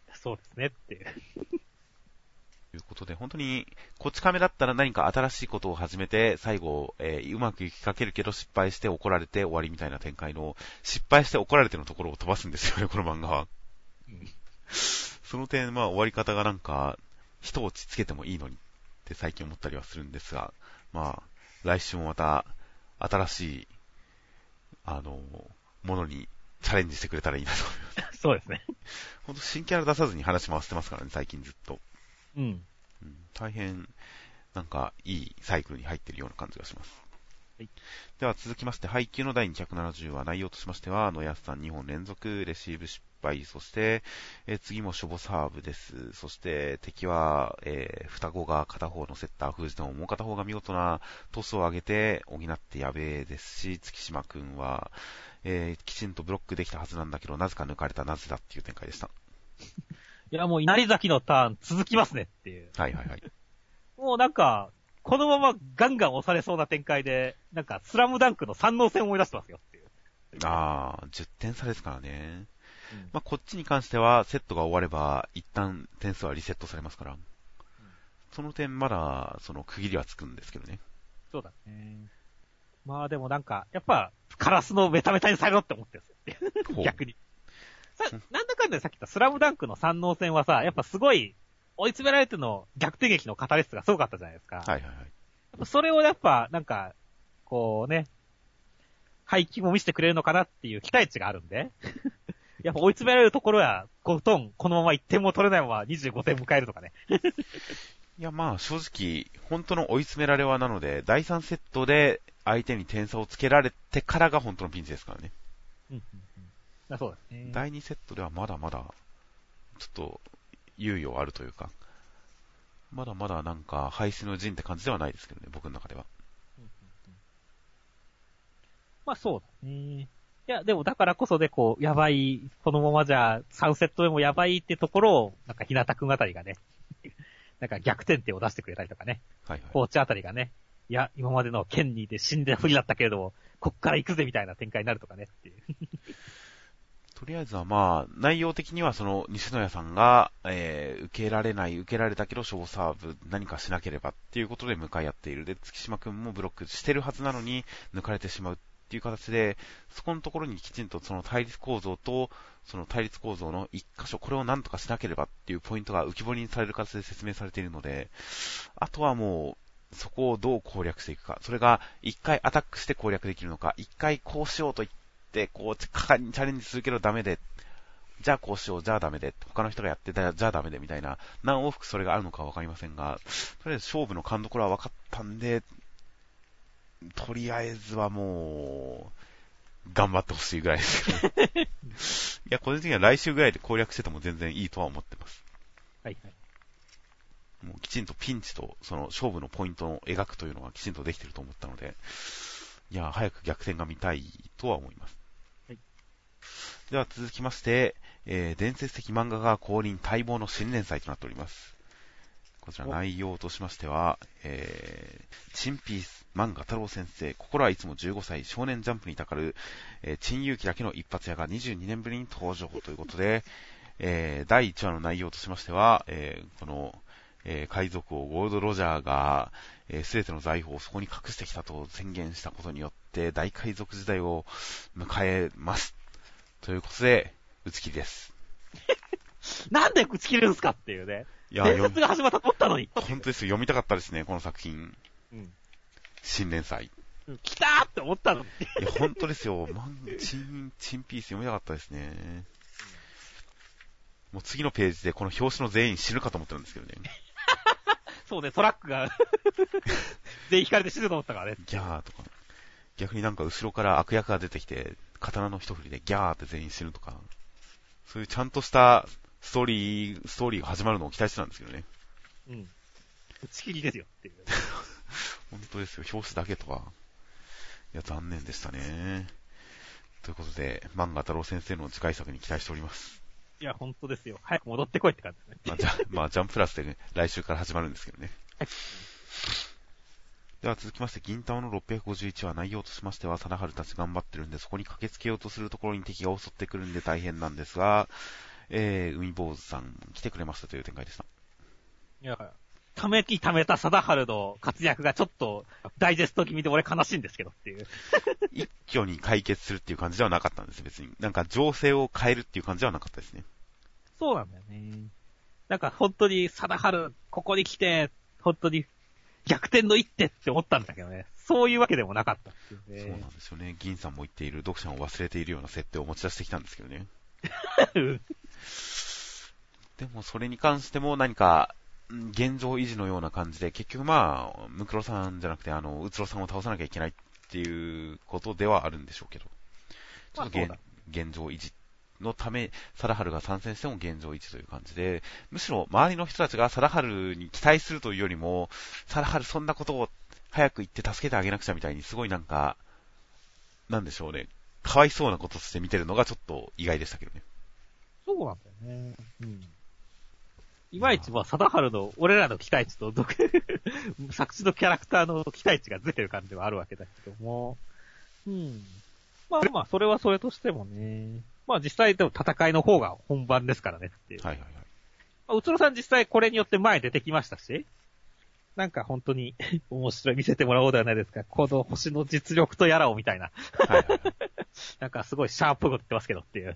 そうですねっていう。 ということで、本当に、こち亀だったら何か新しいことを始めて、最後、えー、うまくいきかけるけど失敗して怒られて終わりみたいな展開の、失敗して怒られてのところを飛ばすんですよね、この漫画は。うん、その点、まあ終わり方がなんか、人を落ち着けてもいいのにって最近思ったりはするんですが、まあ、来週もまた、新しい、あの、ものにチャレンジしてくれたらいいなと思います。 そうですね。 本当新キャラ出さずに話回してますからね、最近ずっと。 うん。 うん、大変、なんか、いいサイクルに入っているような感じがします。はい、では続きまして、配球のだいにひゃくななじゅうは内容としましては、野安さんにほん連続、レシーブ失敗、そして、えー、次もしょぼサーブです。そして、敵は、えー、双子が片方のセッター封じても、もう片方が見事なトスを上げて、補ってやべえですし、月島くんは、えー、きちんとブロックできたはずなんだけど、なぜか抜かれたなぜだっていう展開でした。 いや、もう稲荷崎のターン続きますねっていう。 はいはいはい。 もうなんか、このままガンガン押されそうな展開で、なんかスラムダンクの三能戦を思い出してますよっていう。 あー、じゅってん差ですからね。うん、まあ、こっちに関しては、セットが終われば、一旦点数はリセットされますから。うん、その点、まだ、その区切りはつくんですけどね。 そうだね。まあでもなんか、やっぱ、カラスのメタメタにされろって思ってるんですよ。逆に。さ、なんだかんださっき言ったスラムダンクの三能戦はさ、やっぱすごい、追い詰められての逆転劇のカタリストがすごかったじゃないですか。 はいはいはい。 やっぱそれをやっぱ、なんか、こうね、配球も見せてくれるのかなっていう期待値があるんで。やっぱ追い詰められるところは、ごトン、このままいってんも取れないままにじゅうごてん迎えるとかね。 いやまあ正直、本当の追い詰められはなので、だいさんセットで相手に点差をつけられてからが本当のピンチですからね。うんうんうん。そうですね。 だいにセットではまだまだ、ちょっと、猶予あるというか、まだまだなんか、排出の陣って感じではないですけどね、僕の中では。うんうんうん、 まあそうだね。いや、でもだからこそでこう、やばい、このままじゃさんセットでもやばいってところを、なんかひなたくんあたりがね、なんか逆転点を出してくれたりとかね。はいはい。コーチあたりがね、いや、今までのケンニーで死んで不利だったけれども、こっから行くぜみたいな展開になるとかねっていう。 とりあえずはまあ、内容的にはその西野谷さんが、えー、受けられない、受けられたけどショーサーブ何かしなければっていうことで向かい合っている。で、月島くんもブロックしてるはずなのに抜かれてしまうっていう形で、そこのところにきちんとその対立構造と、その対立構造の一箇所、これを何とかしなければっていうポイントが浮き彫りにされる形で説明されているので、あとはもう、そこをどう攻略していくか。それが一回アタックして攻略できるのか、一回こうしようと言って、こう、果敢にチャレンジするけどダメで、じゃあこうしよう、じゃあダメで、他の人がやってたじゃあダメでみたいな、何往復それがあるのかわかりませんが、とりあえず勝負の勘どころは分かったんで、とりあえずはもう、頑張ってほしいぐらいですけど。いや、個人的には来週ぐらいで攻略してても全然いいとは思ってます。はいはい。もうきちんとピンチと、その勝負のポイントを描くというのはきちんとできてると思ったので、いや、早く逆転が見たいとは思います。はい。では続きまして、えー、伝説的漫画家降臨待望の新連載となっております。こちら内容としましては、えー、チンピース漫画太郎先生、心はいつもじゅうごさい、少年ジャンプにたかる、えー、陳勇気だけの一発屋がにじゅうにねんぶりに登場ということで、えー、だいいちわの内容としましては、えー、この、えー、海賊王ゴールドロジャーが、えー、全ての財宝をそこに隠してきたと宣言したことによって大海賊時代を迎えますということで打ち切りです。 なんで打ち切るんですかっていうね。いや、伝説が始まったと思ったのに。 本当ですよ、読みたかったですね、この作品。うん、新連載。 うん、来たーって思ったのに。 いや、本当ですよ、マンチンチンピース読みたかったですね。うん、もう次のページでこの表紙の全員死ぬかと思ってるんですけどね。 そうね、トラックが全員引かれて死ぬと思ったからね。 ギャーとか。逆になんか後ろから悪役が出てきて、刀の一振りでギャーって全員死ぬとか。そういうちゃんとしたストーリー、ストーリーが始まるのを期待してたんですけどね。 うん。打ち切りですよっていう。 本当ですよ、表紙だけとは。いや、残念でしたね。ということで、漫画太郎先生の次回作に期待しております。 いや、本当ですよ。早く戻ってこいって感じですね。 まあ、じゃ、まあ、ジャンププラスで、ね、来週から始まるんですけどね。はい。 では続きまして、銀玉のろっぴゃくごじゅういちは内容としましては、貞治たち頑張ってるんで、そこに駆けつけようとするところに敵が襲ってくるんで大変なんですが、えー、海坊主さん来てくれましたという展開でした。 いや、ためきためた貞治の活躍がちょっとダイジェスト気味で俺悲しいんですけどっていう。 一挙に解決するっていう感じではなかったんです、別に。なんか情勢を変えるっていう感じではなかったですね。 そうなんだよね。なんか本当に貞治、ここに来て、本当に逆転の一手って思ったんだけどね。そういうわけでもなかったっていうね。 そうなんですよね。銀さんも言っている読者を忘れているような設定を持ち出してきたんですけどね。でもそれに関しても何か現状維持のような感じで、結局まあ、ムクロさんじゃなくてあの、ウツロさんを倒さなきゃいけないっていうことではあるんでしょうけど、ちょっと現、まあ、現状維持のため、貞治が参戦しても現状維持という感じで、むしろ周りの人たちが貞治に期待するというよりも、貞治そんなことを早く言って助けてあげなくちゃみたいに、すごいなんか、なんでしょうね、かわいそうなこととして見てるのがちょっと意外でしたけどね。 そうなんだよね。うん。いまいちまあ、貞治の俺らの期待値と、作詞のキャラクターの期待値がずれてる感じはあるわけだけども、うん。まあまあ、それはそれとしてもね。まあ実際でも戦いの方が本番ですからねっていう。 はいはいはい。 まあ、うつろさん実際これによって前出てきましたし、なんか本当に面白い見せてもらおうではないですか。この星の実力とやらをみたいな。はいはいはい、なんかすごいシャープこと言ってますけどっていう。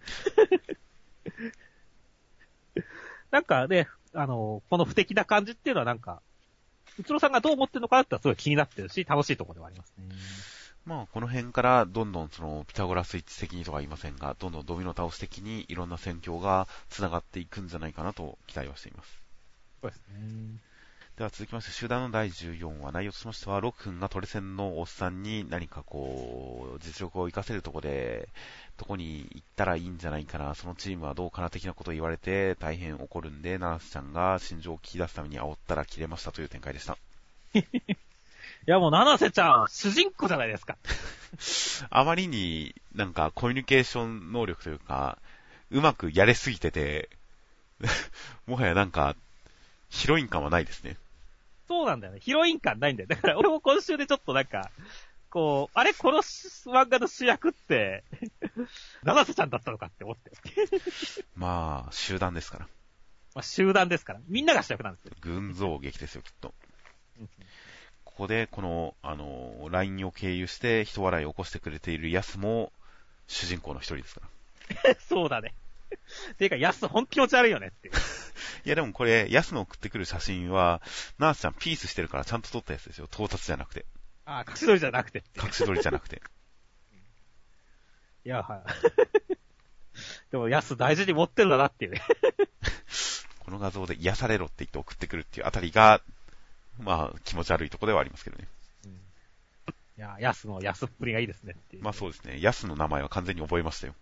なんかね、あの、この不敵な感じっていうのはなんか、うつろさんがどう思ってるのかなってのはすごい気になってるし、楽しいところではありますね。 まあ、この辺からどんどんそのピタゴラスイッチ的にとは言いませんが、どんどんドミノ倒し的にいろんな戦況が繋がっていくんじゃないかなと期待はしています。 そうですね。 では続きまして集団のだいじゅうよんわ、内容としましては、ロク君がトレセンのおっさんに何かこう、実力を活かせるところで、どこに行ったらいいんじゃないかな、そのチームはどうかな的なことを言われて大変怒るんで、ナナスちゃんが心情を聞き出すために煽ったら切れましたという展開でした。 いやもう、七瀬ちゃん、主人公じゃないですか。 あまりになんかコミュニケーション能力というか、うまくやれすぎてて、もはやなんか、ヒロイン感はないですね。 そうなんだよね。ヒロイン感ないんだよ。だから俺も今週でちょっとなんか、こう、あれこの漫画の主役って、七瀬ちゃんだったのかって思って。 まあ、集団ですから。 まあ、集団ですから。みんなが主役なんですよ。 群像劇ですよ、きっと。ここで、この、あの、ライン を経由して人笑いを起こしてくれているヤスも、主人公の一人ですから。そうだね。ていうか、ヤスほんと気持ち悪いよねっていう。 いやでもこれ、ヤスの送ってくる写真は、ナースちゃんピースしてるからちゃんと撮ったやつですよ。盗撮じゃなくて。 ああ、隠し撮りじゃなくて。 隠し撮りじゃなくて。 いや、はい。でも、ヤス大事に持ってるんだなっていうね。 この画像で癒されろって言って送ってくるっていうあたりが、まあ、気持ち悪いところではありますけどね。 うん、いや、ヤスのヤスっぷりがいいですねっていう。 まあそうですね。ヤスの名前は完全に覚えましたよ。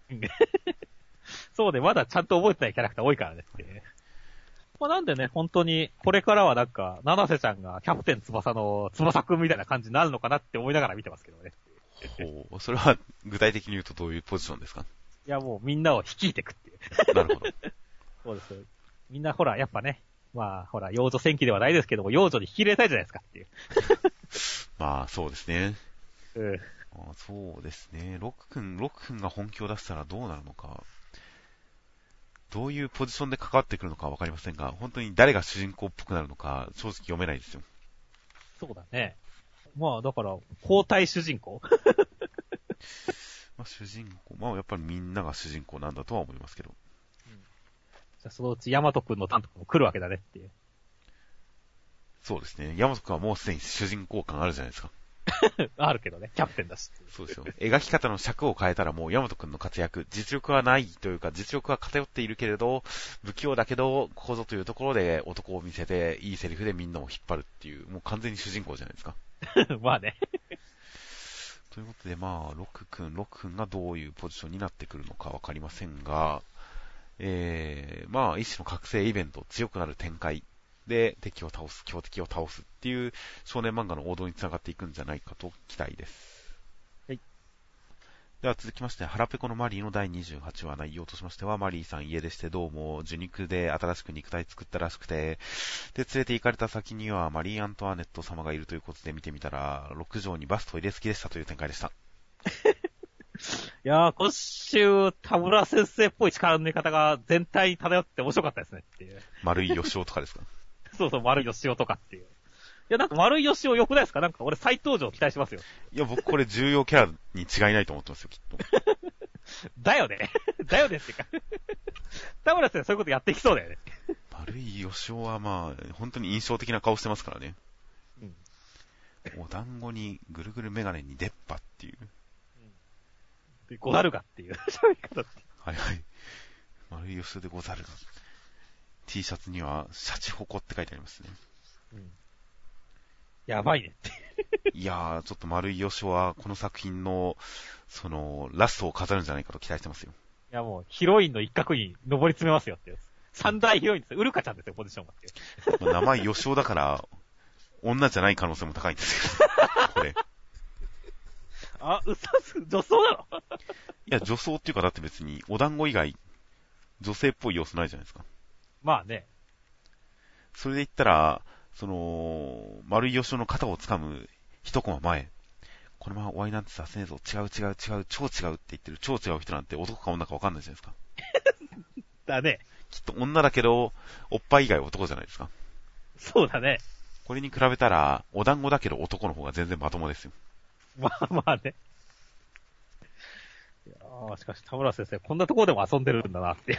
そうで、まだちゃんと覚えてないキャラクター多いからねっていう。まあなんでね、本当に、これからはなんか、七瀬ちゃんがキャプテン翼の翼くんみたいな感じになるのかなって思いながら見てますけどね。 ほう、それは具体的に言うとどういうポジションですか？ いやもうみんなを率いていくっていう。 なるほど。 そうです。みんなほら、やっぱね、まあほら、幼女戦記ではないですけども、幼女に引き入れたいじゃないですかっていう。 まあそうですね。 うん。 あそうですね。ロック君、ロック君が本気を出したらどうなるのか。どういうポジションで関わってくるのかわかりませんが、本当に誰が主人公っぽくなるのか、正直読めないですよ。 そうだね。まあ、だから、交代主人公まあ、主人公、まあ、やっぱりみんなが主人公なんだとは思いますけど。 うん、じゃあ、そのうちヤマト君の担当も来るわけだねっていう。 そうですね。ヤマト君はもうすでに主人公感あるじゃないですか。 あるけどね、キャプテンだし。 そうですよ。描き方の尺を変えたらもうヤマト君の活躍、実力はないというか、実力は偏っているけれど、不器用だけど、ここぞというところで男を見せて、いいセリフでみんなを引っ張るっていう、もう完全に主人公じゃないですか。 まあね。 ということで、まあ、ロク君、ロク君がどういうポジションになってくるのかわかりませんが、えー、まあ、一種の覚醒イベント、強くなる展開で敵を倒す、強敵を倒すっていう少年漫画の王道につながっていくんじゃないかと期待です。 はい。 では続きまして、腹ペコのマリーのだいにじゅうはちわ内容としましては、マリーさん家でしてどうも受肉で新しく肉体作ったらしくて、で、連れて行かれた先にはマリー・アントワネット様がいるということで見てみたら、ろく畳にバスト入れ付きでしたという展開でした。 いやー、今週、田村先生っぽい力の抜け方が全体に漂って面白かったですねっていう。 丸井義雄とかですか？ そうそう、丸井義雄とかっていう。いや、なんか丸井義雄良くないですか？なんか俺再登場期待しますよ。 いや、僕これ重要キャラに違いないと思ってますよ、きっと。 だよね。だよねってか。田村先生そういうことやってきそうだよね。 丸井義雄はまあ、本当に印象的な顔してますからね。うん。お団子にぐるぐるメガネに出っ歯っていう。 で、ござるがっていう喋り方。 はいはい。丸井義雄でござるが。T シャツには、シャチホコって書いてありますね。うん。 やばいねって。 いやー、ちょっと丸井義雄は、この作品の、その、ラストを飾るんじゃないかと期待してますよ。 いやもう、ヒロインの一角に上り詰めますよってやつ。三大ヒロインですよ。ウルカちゃんですよ、ポジションがっていう。 名前義雄だから、女じゃない可能性も高いんですけど、これ。 あ、うさす、女装なの？ いや、女装っていうかだって別に、お団子以外、女性っぽい様子ないじゃないですか。 まあね。 それで言ったら、その、丸井義雄の肩を掴む一コマ前、このまま終わりなんてさせねえぞ、違う違う違う、超違うって言ってる、超違う人なんて男か女か分かんないじゃないですか。 だね。 きっと女だけど、おっぱい以外は男じゃないですか。 そうだね。 これに比べたら、お団子だけど男の方が全然まともですよ。 まあまあね。いやー、しかし田村先生、こんなところでも遊んでるんだなって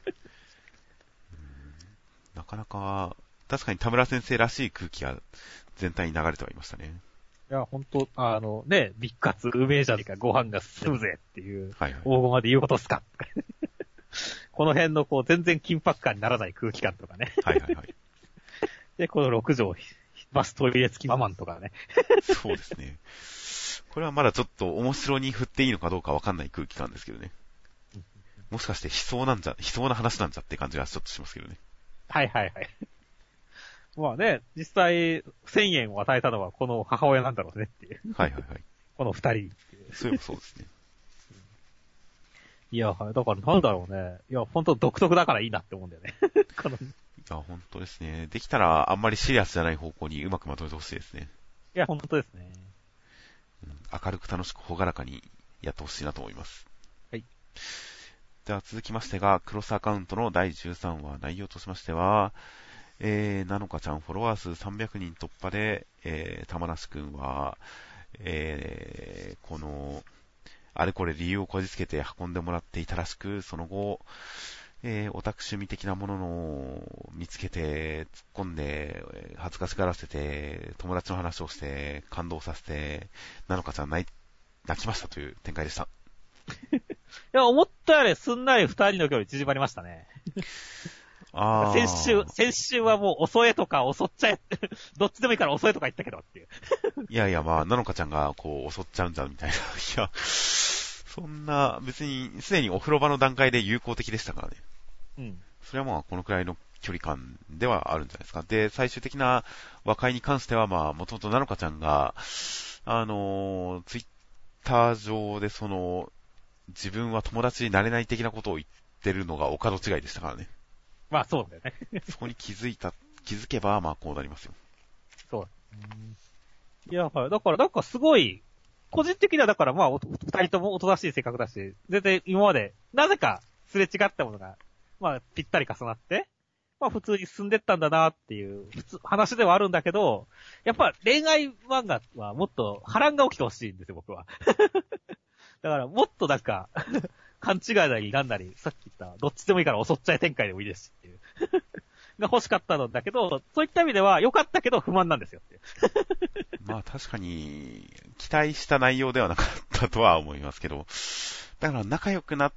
なかなか、確かに田村先生らしい空気が全体に流れてはいましたね。 いや、ほんと、あのね、ビッカツ、うめえじゃねえか、ご飯が進むぜっていう、 はいはい、 大駒で言うことっすかこの辺のこう、全然緊迫感にならない空気感とかね。 はいはいはい。 で、このろく畳、バストイレ付きママンとかね。 そうですね。これはまだちょっと面白に振っていいのかどうかわかんない空気感ですけどね。もしかして悲壮なんじゃ、悲壮な話なんじゃって感じがちょっとしますけどね。 はいはいはい。まあね、実際、せんえんを与えたのはこの母親なんだろうねっていう。 はいはいはい。 この二人。 そういえばそうですね。 いや、はい。だからなんだろうね。いや、ほんと独特だからいいなって思うんだよね。このいや、ほんとですね。できたらあんまりシリアスじゃない方向にうまくまとめてほしいですね。 いや、ほんとですね。 うん、明るく楽しく朗らかにやってほしいなと思います。 はい。 では続きましてが、クロスアカウントのだいじゅうさんわ、内容としましては、えー、なのかちゃんフォロワー数さんびゃくにん突破で、えー、玉梨くんは、えー、この、あれこれ理由をこじつけて運んでもらっていたらしく、その後、えー、オタク趣味的なものを見つけて、突っ込んで、恥ずかしがらせて、友達の話をして、感動させて、なのかちゃん泣い、泣きましたという展開でした。 いや、思ったよりすんなり二人の距離縮まりましたね。 あ先週、先週はもう遅えとか襲っちゃえ、どっちでもいいから遅えとか言ったけどっていう。 いやいや、まあ、なのかちゃんがこう襲っちゃうんじゃみたいな。いや、そんな、別に、すでにお風呂場の段階で友好的でしたからね。うん。それはまあ、このくらいの距離感ではあるんじゃないですか。で、最終的な和解に関しては、まあ、もともとなのかちゃんが、あのー、ツイッター上でその、自分は友達になれない的なことを言ってるのがお門違いでしたからね。 まあそうだよね。 そこに気づいた、気づけば、まあこうなりますよ。 そう。いや、はい。だから、なんかすごい、個人的にはだからまあ、二人ともおとなしい性格だし、全然今まで、なぜかすれ違ったものが、まあ、ぴったり重なって、まあ普通に進んでったんだなっていう、普通、話ではあるんだけど、やっぱ恋愛漫画はもっと波乱が起きてほしいんですよ、僕は。だから、もっとなんか、勘違いなりなんなり、さっき言った、どっちでもいいから襲っちゃえ展開でもいいですしっていう。が欲しかったのだけど、そういった意味では良かったけど不満なんですよっていう。 まあ確かに、期待した内容ではなかったとは思いますけど、だから仲良くなって、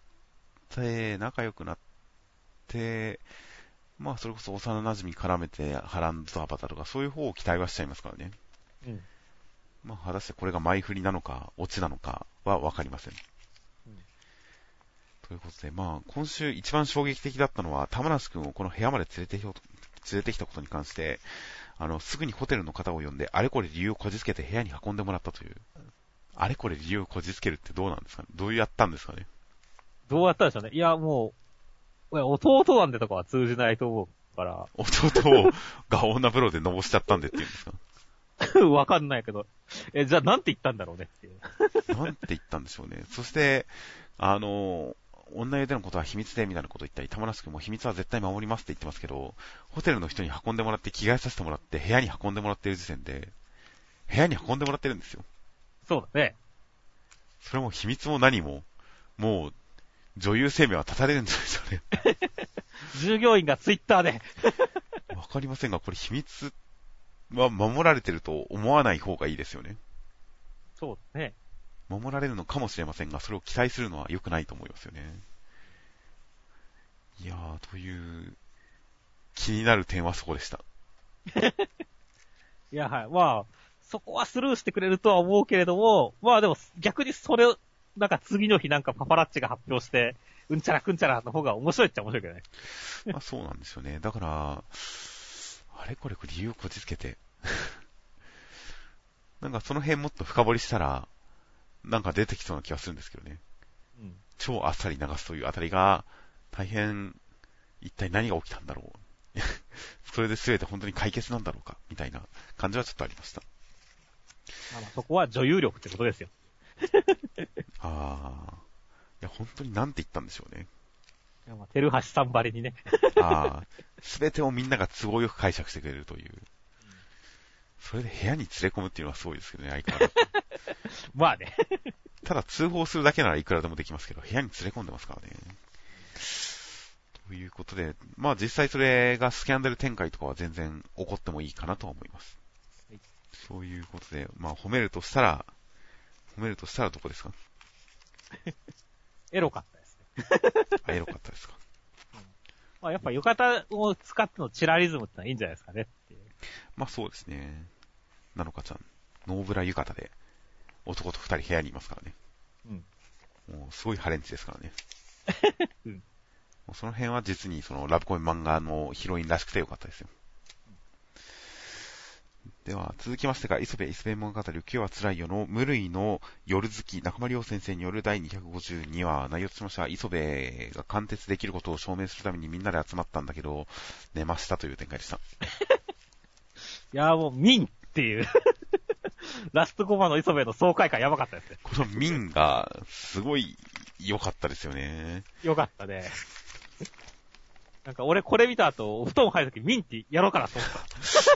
仲良くなって、まあそれこそ幼馴染絡めて波乱ドタバタとかそういう方を期待はしちゃいますからね。うん。まあ果たしてこれが前振りなのか、オチなのかはわかりません。ということで、まあ、今週一番衝撃的だったのは、玉梨くんをこの部屋まで連れてきた、連れてきたことに関して、あの、すぐにホテルの方を呼んで、あれこれ理由をこじつけて部屋に運んでもらったという。 あれこれ理由をこじつけるってどうなんですかね。どうやったんですかね。 どうやったんでしょうね。いや、もう、弟なんでとかは通じないと思うから。 弟が女風呂でのぼしちゃったんでっていうんですか。 わかんないけど。え、じゃあなんて言ったんだろうねっていう。 なんて言ったんでしょうね。そして、あの、女湯でのことは秘密でみたいなことを言ったり、玉梨くんも秘密は絶対守りますって言ってますけど、ホテルの人に運んでもらって着替えさせてもらって部屋に運んでもらってる時点で、部屋に運んでもらってるんですよ。 そうだね。 それも秘密も何も、もう、女優生命は絶たれるんじゃないですかね。 従業員がツイッターで。 わかりませんが、これ秘密は守られてると思わない方がいいですよね。 そうだね。 守られるのかもしれませんが、それを期待するのは良くないと思いますよね。いやー、という、気になる点はそこでした。 いや、はい。まあ、そこはスルーしてくれるとは思うけれども、まあでも逆にそれを、なんか次の日なんかパパラッチが発表して、うんちゃらくんちゃらの方が面白いっちゃ面白いけどね。 まあそうなんですよね。だから、あれこれ理由をこじつけて。なんかその辺もっと深掘りしたら、なんか出てきそうな気がするんですけどね。うん、超あっさり流すというあたりが、大変、一体何が起きたんだろう。それで全て本当に解決なんだろうか、みたいな感じはちょっとありました。 まあ、そこは女優力ってことですよ。 ああ。いや、本当になんて言ったんでしょうね。 いやまあ、テルハシさんばりにね。 ああ。全てをみんなが都合よく解釈してくれるという。それで部屋に連れ込むっていうのはすごいですけどね、相変わらず。 まあね。 ただ通報するだけならいくらでもできますけど、部屋に連れ込んでますからね。ということで、まあ実際それがスキャンダル展開とかは全然起こってもいいかなとは思います。はい、そういうことで、まあ褒めるとしたら、褒めるとしたらどこですか？ エロかったですね。 あ、エロかったですか。 うん、まあやっぱ浴衣を使ってのチラリズムってのはいいんじゃないですかねっていう。 まあそうですね。なのかちゃん、ノーブラ浴衣で男と二人部屋にいますからね。うん。もうすごいハレンチですからね。うん。もうその辺は実にそのラブコメ漫画のヒロインらしくてよかったですよ。では、続きましてが、磯部、磯部物語、浮世は辛いよの無類の夜好き、中丸亮先生によるだいにひゃくごじゅうにわ、内容としましては、磯部が貫徹できることを証明するためにみんなで集まったんだけど、寝ましたという展開でした。 いやーもう、ミンっていう、ラストコマの磯部の爽快感やばかったですね。 このミンが、すごい良かったですよね。 良かったね。なんか俺これ見た後、お布団入るときミンってやろうかなと思った。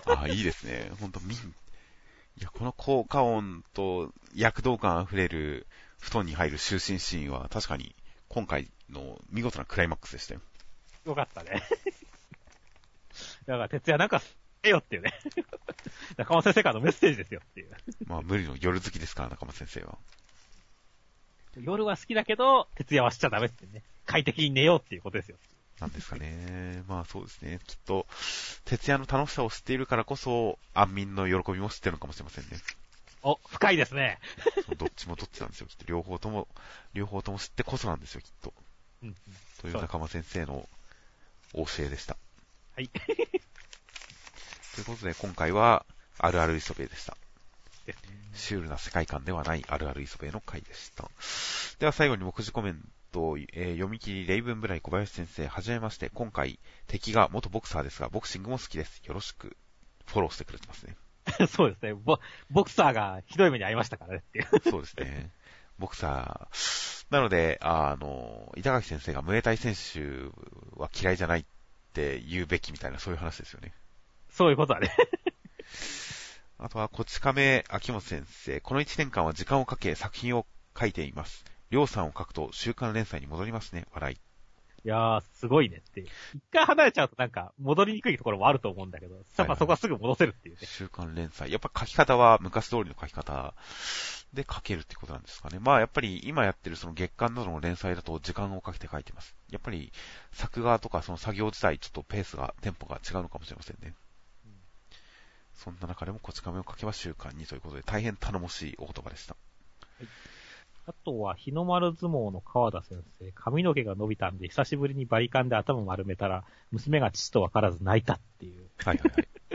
ああ、いいですね。ほんとミン。いや、この効果音と躍動感あふれる布団に入る就寝シーンは確かに今回の見事なクライマックスでしたよ。 よかったね。だから徹夜なんかえよっていうね。中間先生からのメッセージですよっていう。 まあ無理の夜好きですから、中間先生は。 夜は好きだけど、徹夜はしちゃダメってね。快適に寝ようっていうことですよ。 なんですかね。まあそうですね。きっと、徹夜の楽しさを知っているからこそ、安眠の喜びも知ってるのかもしれませんね。 お、深いですね。 どっちもどっちなんですよ。きっと両方とも、両方とも知ってこそなんですよ、きっと。うん、うん、という中間先生の教えでした。 はい。 ということで、今回は、あるある磯部でした。シュールな世界観ではないあるある磯部の回でした。では最後に目次コメント、えー、読み切りレイブンブライ小林先生、はじめまして。今回敵が元ボクサーですが、ボクシングも好きです。よろしくフォローしてくれてますね。 そうですね。ボ、ボクサーがひどい目に遭いましたからねっていう。 そうですね。ボクサー。なので、あの、板垣先生がムエタイ選手は嫌いじゃないって言うべきみたいな、そういう話ですよね。 そういうことだね。 あとは、こち亀秋元先生。このいちねんかんは時間をかけ作品を書いています。りょうさんを書くと週刊連載に戻りますね。笑い。 いやー、すごいねっていう。一回離れちゃうとなんか戻りにくいところもあると思うんだけど、やっぱそこはすぐ戻せるっていうね。 週刊連載。やっぱ書き方は昔通りの書き方で書けるってことなんですかね。まあやっぱり今やってるその月刊などの連載だと時間をかけて書いてます。やっぱり作画とかその作業自体ちょっとペースが、テンポが違うのかもしれませんね。そんな中でもこち亀を書けば週刊にということで大変頼もしいお言葉でした。はい、 あとは日の丸相撲の川田先生、髪の毛が伸びたんで久しぶりにバリカンで頭丸めたら娘が父と分からず泣いたっていう。 はいはいはい。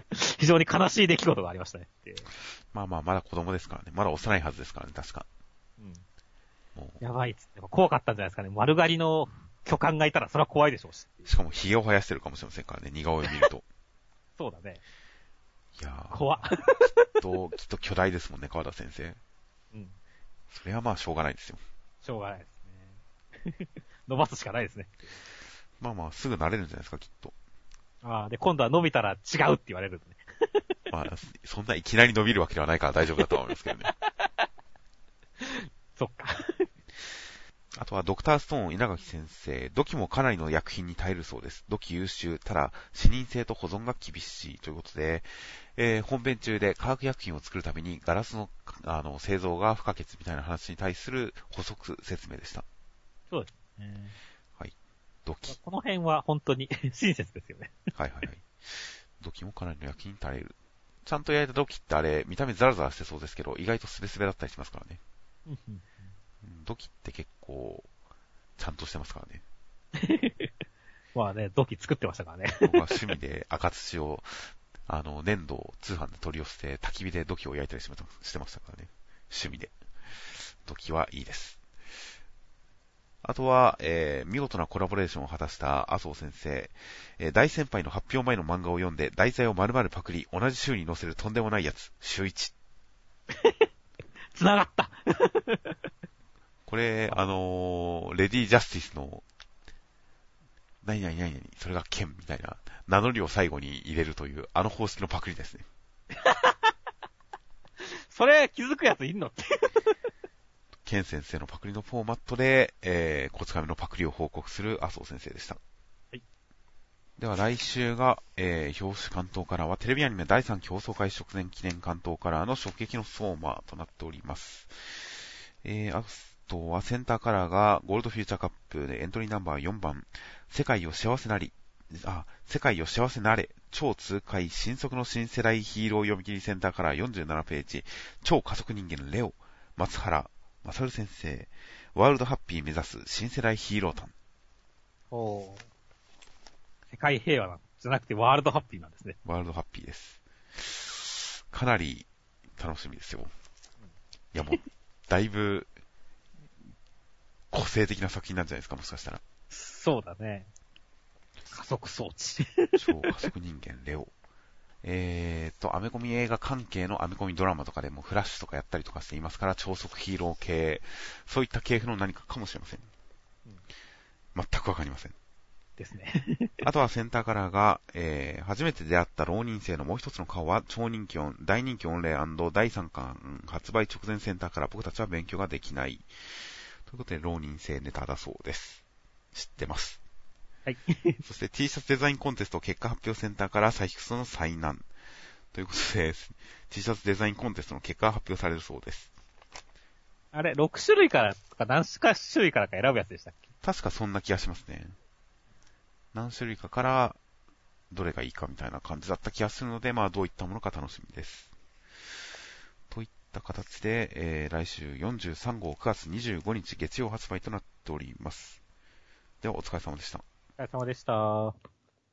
非常に悲しい出来事がありましたねっていう。 まあまあ、まだ子供ですからね。まだ幼いはずですからね、確か。 うん。 もやばいっつって。怖かったんじゃないですかね。丸刈りの巨漢がいたらそれは怖いでしょうし。 う、しかも髭を生やしてるかもしれませんからね、似顔絵を見ると。 そうだね。 いやー。 怖っ。 きっと、きっと巨大ですもんね、川田先生。 うん。 それはまあ、しょうがないですよ。 しょうがないですね。伸ばすしかないですね。 まあまあ、すぐ慣れるんじゃないですか、きっと。 ああ、で、今度は伸びたら違うって言われるんでね。 まあ、そんないきなり伸びるわけではないから大丈夫だと思いますけどね。 そっか。 あとは、ドクターストーン稲垣先生、土器もかなりの薬品に耐えるそうです。土器優秀、ただ、視認性と保存が厳しいということで、えー、本編中で化学薬品を作るためにガラスの、あの、製造が不可欠みたいな話に対する補足説明でした。 そうですね。 はい。土器。 この辺は本当に親切ですよね。 はいはいはい。土器もかなりの薬品に耐える。ちゃんと焼いた土器ってあれ、見た目ザラザラしてそうですけど、意外とスベスベだったりしますからね。土器って結構、ちゃんとしてますからね。 まあね、土器作ってましたからね。 僕は趣味で赤土を、あの、粘土を通販で取り寄せて、焚き火で土器を焼いたりしてましたからね。趣味で。土器はいいです。あとは、えー、見事なコラボレーションを果たした麻生先生、えー、大先輩の発表前の漫画を読んで、題材を丸々パクリ、同じ週に載せるとんでもないやつ、週一。 繋がった。 これ、あのー、レディージャスティスの、何々何々、それが剣みたいな、名乗りを最後に入れるという、あの方式のパクリですね。 それ気づくやついんのって。 ケン先生のパクリのフォーマットで、えー、こつかみのパクリを報告する麻生先生でした。 はい。 では来週が、えー、表紙関東カラーはテレビアニメだいさん競争会直前記念関東カラーの衝撃の相馬となっております。えー、あとはセンターカラーがゴールドフューチャーカップでエントリーナンバーよんばん、世界を幸せなり、あ、世界を幸せなれ、超痛快新速の新世代ヒーロー読み切りセンターカラーよんじゅうななページ、超加速人間レオ、松原マサル先生、ワールドハッピー目指す新世代ヒーロータン。 おー。世界平和なんじゃなくてワールドハッピーなんですね。 ワールドハッピーです。かなり楽しみですよ。いやもう、だいぶ個性的な作品なんじゃないですか、もしかしたら。 そうだね。加速装置。 超加速人間レオ。えーと、アメコミ映画関係のアメコミドラマとかでもフラッシュとかやったりとかしていますから、超速ヒーロー系、そういった系譜の何かかもしれません。うん、全くわかりません。 ですね。 あとはセンターカラーが、えー、初めて出会った浪人生のもう一つの顔は超人気音、大人気御礼&だいさんかん発売直前センターから僕たちは勉強ができない。ということで、浪人生ネタだそうです。知ってます。 はい。 そして T シャツデザインコンテスト結果発表センターからサイクスの災難。ということで、T シャツデザインコンテストの結果が発表されるそうです。 あれ、ろく種類からとか何種類からか選ぶやつでしたっけ？ 確かそんな気がしますね。何種類かからどれがいいかみたいな感じだった気がするので、まあどういったものか楽しみです。といった形で、えー、来週よんじゅうさんごうくがつにじゅうごにち月曜発売となっております。ではお疲れ様でした。 お疲れ様でした。